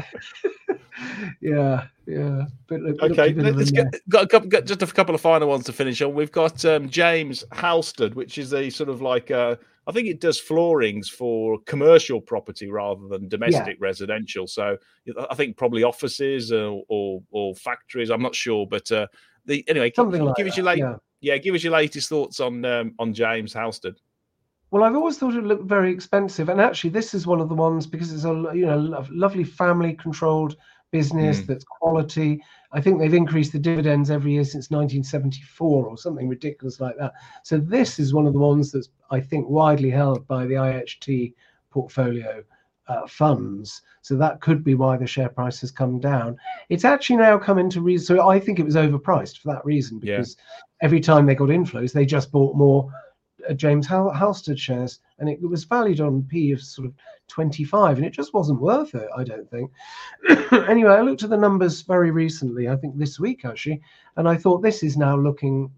yeah, yeah. But look, okay, look let's get got a couple, got just a couple of final ones to finish on. We've got um, James Halstead, which is a sort of like a, I think it does floorings for commercial property rather than domestic yeah. residential. So I think probably offices or or, or factories. I'm not sure, but uh, the anyway, something give, like give that. us your late, yeah. yeah, give us your latest thoughts on um, on James Halstead. Well, I've always thought it looked very expensive, and actually, this is one of the ones because it's a you know lovely family-controlled business mm. that's quality. I think they've increased the dividends every year since nineteen seventy-four or something ridiculous like that. So this is one of the ones that's I think widely held by the I H T portfolio uh, funds. So that could be why the share price has come down. It's actually now come into reason. So I think it was overpriced for that reason because yeah. every time they got inflows, they just bought more Uh, James Hal- Halstead shares, and it, it was valued on P of sort of twenty-five, and it just wasn't worth it, I don't think. Anyway, I looked at the numbers very recently, I think this week actually, and I thought this is now looking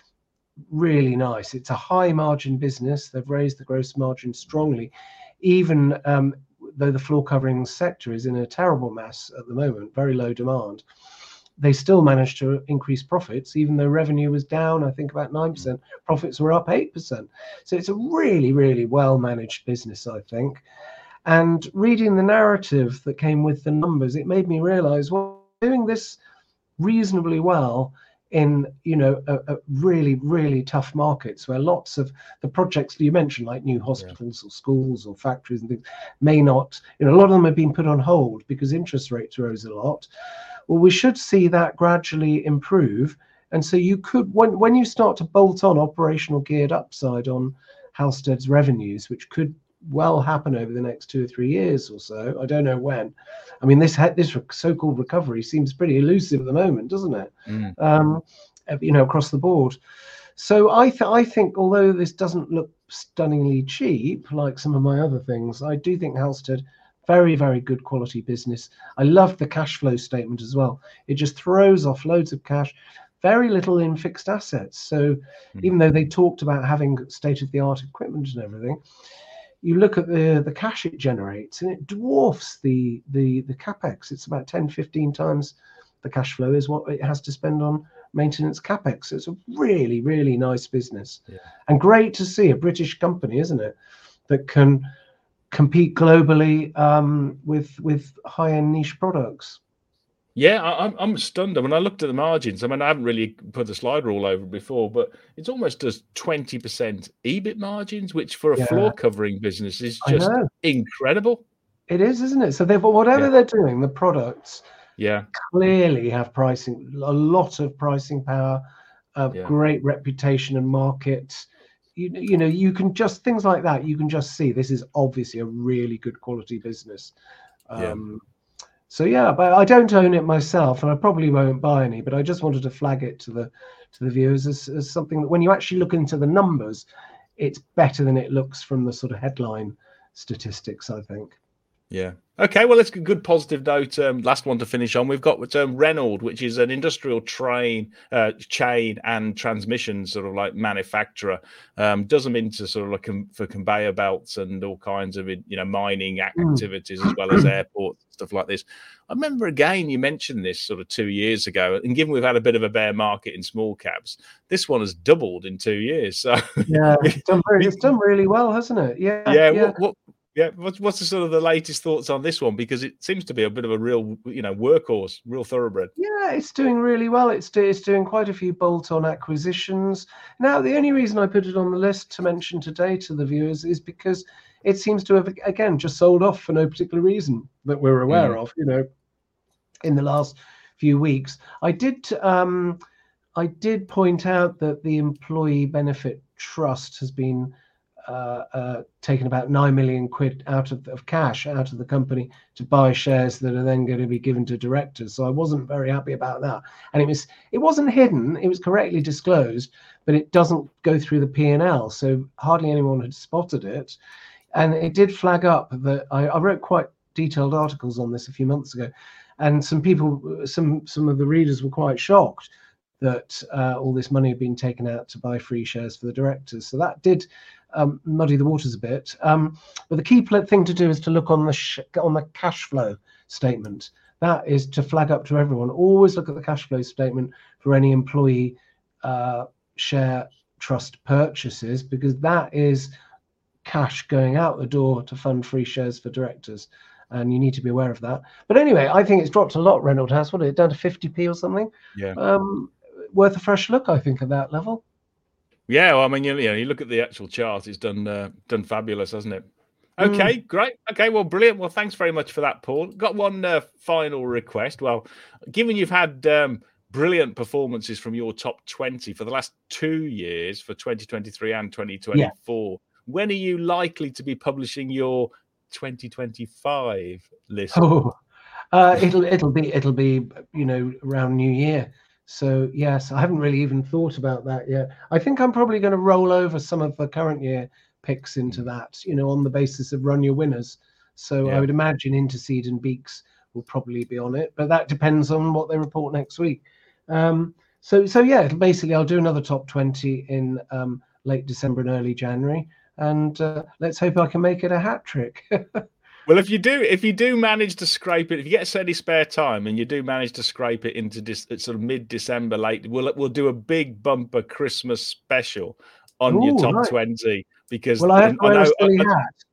really nice. It's a high margin business. They've raised the gross margin strongly, even um, though the floor covering sector is in a terrible mess at the moment, very low demand. They still managed to increase profits, even though revenue was down, I think, about nine percent. Profits were up eight percent. So it's a really, really well-managed business, I think. And reading the narrative that came with the numbers, it made me realize, well, doing this reasonably well in, you know, a, a really, really tough markets where lots of the projects that you mentioned, like new hospitals yeah. or schools or factories and things, may not, you know, a lot of them have been put on hold because interest rates rose a lot. Well, we should see that gradually improve. And so you could, when, when you start to bolt on operational geared upside on Halstead's revenues, which could well happen over the next two or three years or so, I don't know when. I mean, this this so-called recovery seems pretty elusive at the moment, doesn't it? Mm. Um, you know, across the board. So I, th- I think, although this doesn't look stunningly cheap, like some of my other things, I do think Halstead, very, very good quality business. I love the cash flow statement as well. It just throws off loads of cash, very little in fixed assets. So mm-hmm. even though they talked about having state-of-the-art equipment and everything, you look at the, the cash it generates and it dwarfs the, the, the capex. It's about ten, fifteen times the cash flow is what it has to spend on maintenance capex. So it's a really, really nice business. Yeah. And great to see a British company, isn't it, that can compete globally um, with with high-end niche products. Yeah, I, I'm I'm stunned. When I looked at the margins, I mean, I haven't really put the slide rule over before, but it's almost does twenty percent E B I T margins, which for a yeah. floor covering business is just incredible. It is, isn't it? So they've whatever yeah. they're doing, the products yeah clearly have pricing, a lot of pricing power, a yeah. great reputation and market. You, you know, you can just, things like that, you can just see this is obviously a really good quality business. Um, yeah. So, yeah, but I don't own it myself and I probably won't buy any, but I just wanted to flag it to the to the viewers as, as something that when you actually look into the numbers, it's better than it looks from the sort of headline statistics, I think. Yeah. Okay, well, it's a good positive note. Um, last one to finish on. We've got um, Renault, which is an industrial train uh, chain and transmission sort of like manufacturer. Um, does them into sort of like com- for conveyor belts and all kinds of, you know, mining activities as well as airports, stuff like this. I remember again, you mentioned this sort of two years ago, and given we've had a bit of a bear market in small caps, this one has doubled in two years. So yeah, it's done, very, it's done really well, hasn't it? Yeah. Yeah. yeah. What, what, Yeah, what's what's the sort of the latest thoughts on this one? Because it seems to be a bit of a real, you know, workhorse, real thoroughbred. Yeah, it's doing really well. It's, do, it's doing quite a few bolt-on acquisitions. Now, the only reason I put it on the list to mention today to the viewers is because it seems to have, again, just sold off for no particular reason that we're aware mm. of, you know, in the last few weeks. I did, um, I did point out that the Employee Benefit Trust has been Uh, uh, taken about nine million quid out of, of cash out of the company to buy shares that are then going to be given to directors. So I wasn't very happy about that. And it was it wasn't hidden; it was correctly disclosed, but it doesn't go through the P and L. So hardly anyone had spotted it, and it did flag up that I, I wrote quite detailed articles on this a few months ago, and some people, some some of the readers were quite shocked that uh, all this money had been taken out to buy free shares for the directors. So that did um, muddy the waters a bit. Um, but the key thing to do is to look on the sh- on the cash flow statement. That is to flag up to everyone. Always look at the cash flow statement for any employee uh, share trust purchases, because that is cash going out the door to fund free shares for directors. And you need to be aware of that. But anyway, I think it's dropped a lot, Reynolds House. What is it, down to fifty p or something? Yeah. Um, worth a fresh look, I think, at that level. Yeah, well, I mean, you, you know, you look at the actual chart; it's done uh, done fabulous, hasn't it? Okay, mm. great. Okay, well, brilliant. Well, thanks very much for that, Paul. Got one uh, final request. Well, given you've had um, brilliant performances from your top twenty for the last two years, for twenty twenty-three and twenty twenty-four, yeah. when are you likely to be publishing your twenty twenty-five list? Oh, uh, it'll it'll be it'll be you know around New Year. So yes, I haven't really even thought about that yet. I think I'm probably going to roll over some of the current year picks into that, you know, on the basis of run your winners. So yeah. I would imagine Interseed and Beeks will probably be on it, but that depends on what they report next week. Um, so so yeah, basically I'll do another top twenty in um, late December and early January. And uh, let's hope I can make it a hat trick. Well, if you do, if you do manage to scrape it, if you get any spare time and you do manage to scrape it into this sort of mid-December, late, we'll we'll do a big bumper Christmas special on Ooh, your top right. twenty. Because well, I have to wear I know, a silly I, hat.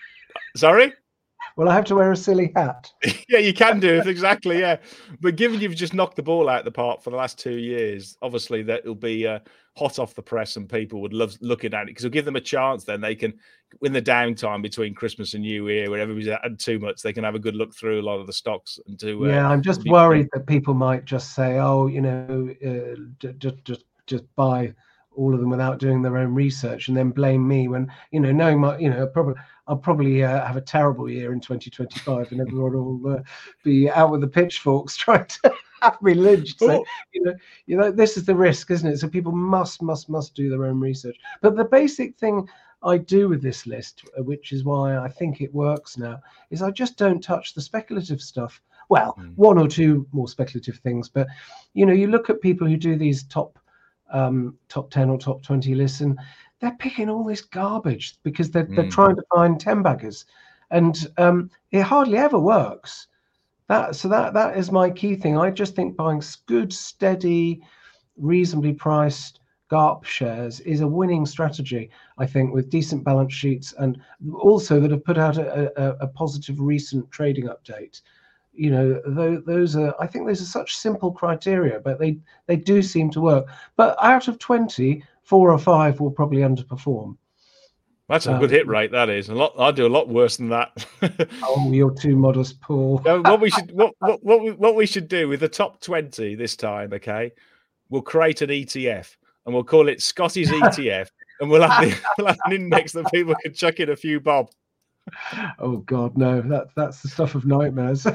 Sorry. Well, I have to wear a silly hat. Yeah, you can do it exactly. Yeah, but given you've just knocked the ball out of the park for the last two years, obviously that will be uh, hot off the press, and people would love looking at it because it'll give them a chance. Then they can, in the downtime between Christmas and New Year, where everybody's had too much, they can have a good look through a lot of the stocks and do. Uh, yeah, I'm just worried that people might just say, "Oh, you know, uh, just just just buy all of them without doing their own research," and then blame me when, you know, knowing my, you know, probably I'll probably uh, have a terrible year in twenty twenty-five, and everyone will uh, be out with the pitchforks trying to have me lynched. So, you know, you know, this is the risk, isn't it? So people must, must, must do their own research. But the basic thing I do with this list, which is why I think it works now, is I just don't touch the speculative stuff. Well, mm. one or two more speculative things, but you know, you look at people who do these top. Um, top ten or top twenty lists, and they're picking all this garbage because they're, mm. they're trying to find ten baggers, and um, it hardly ever works. That so that that is my key thing. I just think buying good, steady, reasonably priced G A R P shares is a winning strategy. I think with decent balance sheets, and also that have put out a, a, a positive recent trading update. You know, those are, I think those are such simple criteria, but they, they do seem to work. But out of twenty, four or five will probably underperform. That's a um, good hit rate, that is. A lot. I do a lot worse than that. Oh, you're too modest, Paul. No, what we should what, what, what, we, what we should do with the top twenty this time, okay, we'll create an E T F and we'll call it Scotty's E T F, and we'll have, the, we'll have an index that people can chuck in a few bob. Oh God, no! That that's the stuff of nightmares.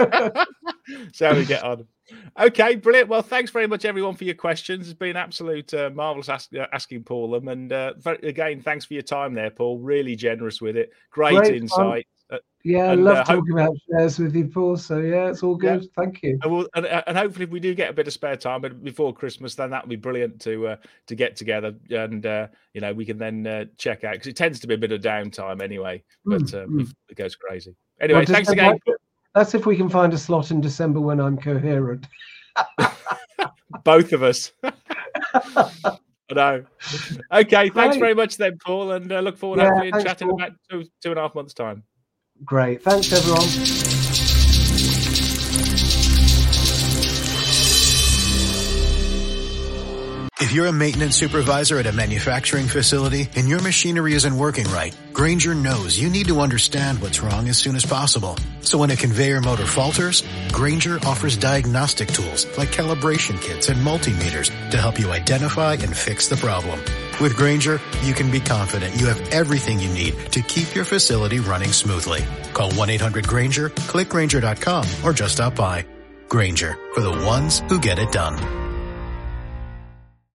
So how we get on. Okay, brilliant. Well, thanks very much, everyone, for your questions. It's been absolute uh, marvelous ask, uh, asking Paul them, and uh, very, again, thanks for your time there, Paul. Really generous with it. Great, Great insight. Uh, yeah, and, I love uh, talking hope... about shares with you, Paul. So yeah, it's all good. Yeah. Thank you. And, we'll, and, and hopefully, if we do get a bit of spare time before Christmas, then that would be brilliant to uh, to get together, and uh, you know, we can then uh, check out, because it tends to be a bit of downtime anyway, but mm, um, mm. it goes crazy. Anyway, well, thanks again. Like, that's if we can find a slot in December when I'm coherent. Both of us. I know. Okay, thanks Great. very much then, Paul, and uh, look forward yeah, hopefully to chatting Paul. about two, two and a half months' time. Great. Thanks, everyone. If you're a maintenance supervisor at a manufacturing facility and your machinery isn't working right, Grainger knows you need to understand what's wrong as soon as possible. So when a conveyor motor falters, Grainger offers diagnostic tools like calibration kits and multimeters to help you identify and fix the problem. With Grainger, you can be confident you have everything you need to keep your facility running smoothly. Call one eight hundred Grainger, click Grainger dot com, or just stop by. Grainger, for the ones who get it done.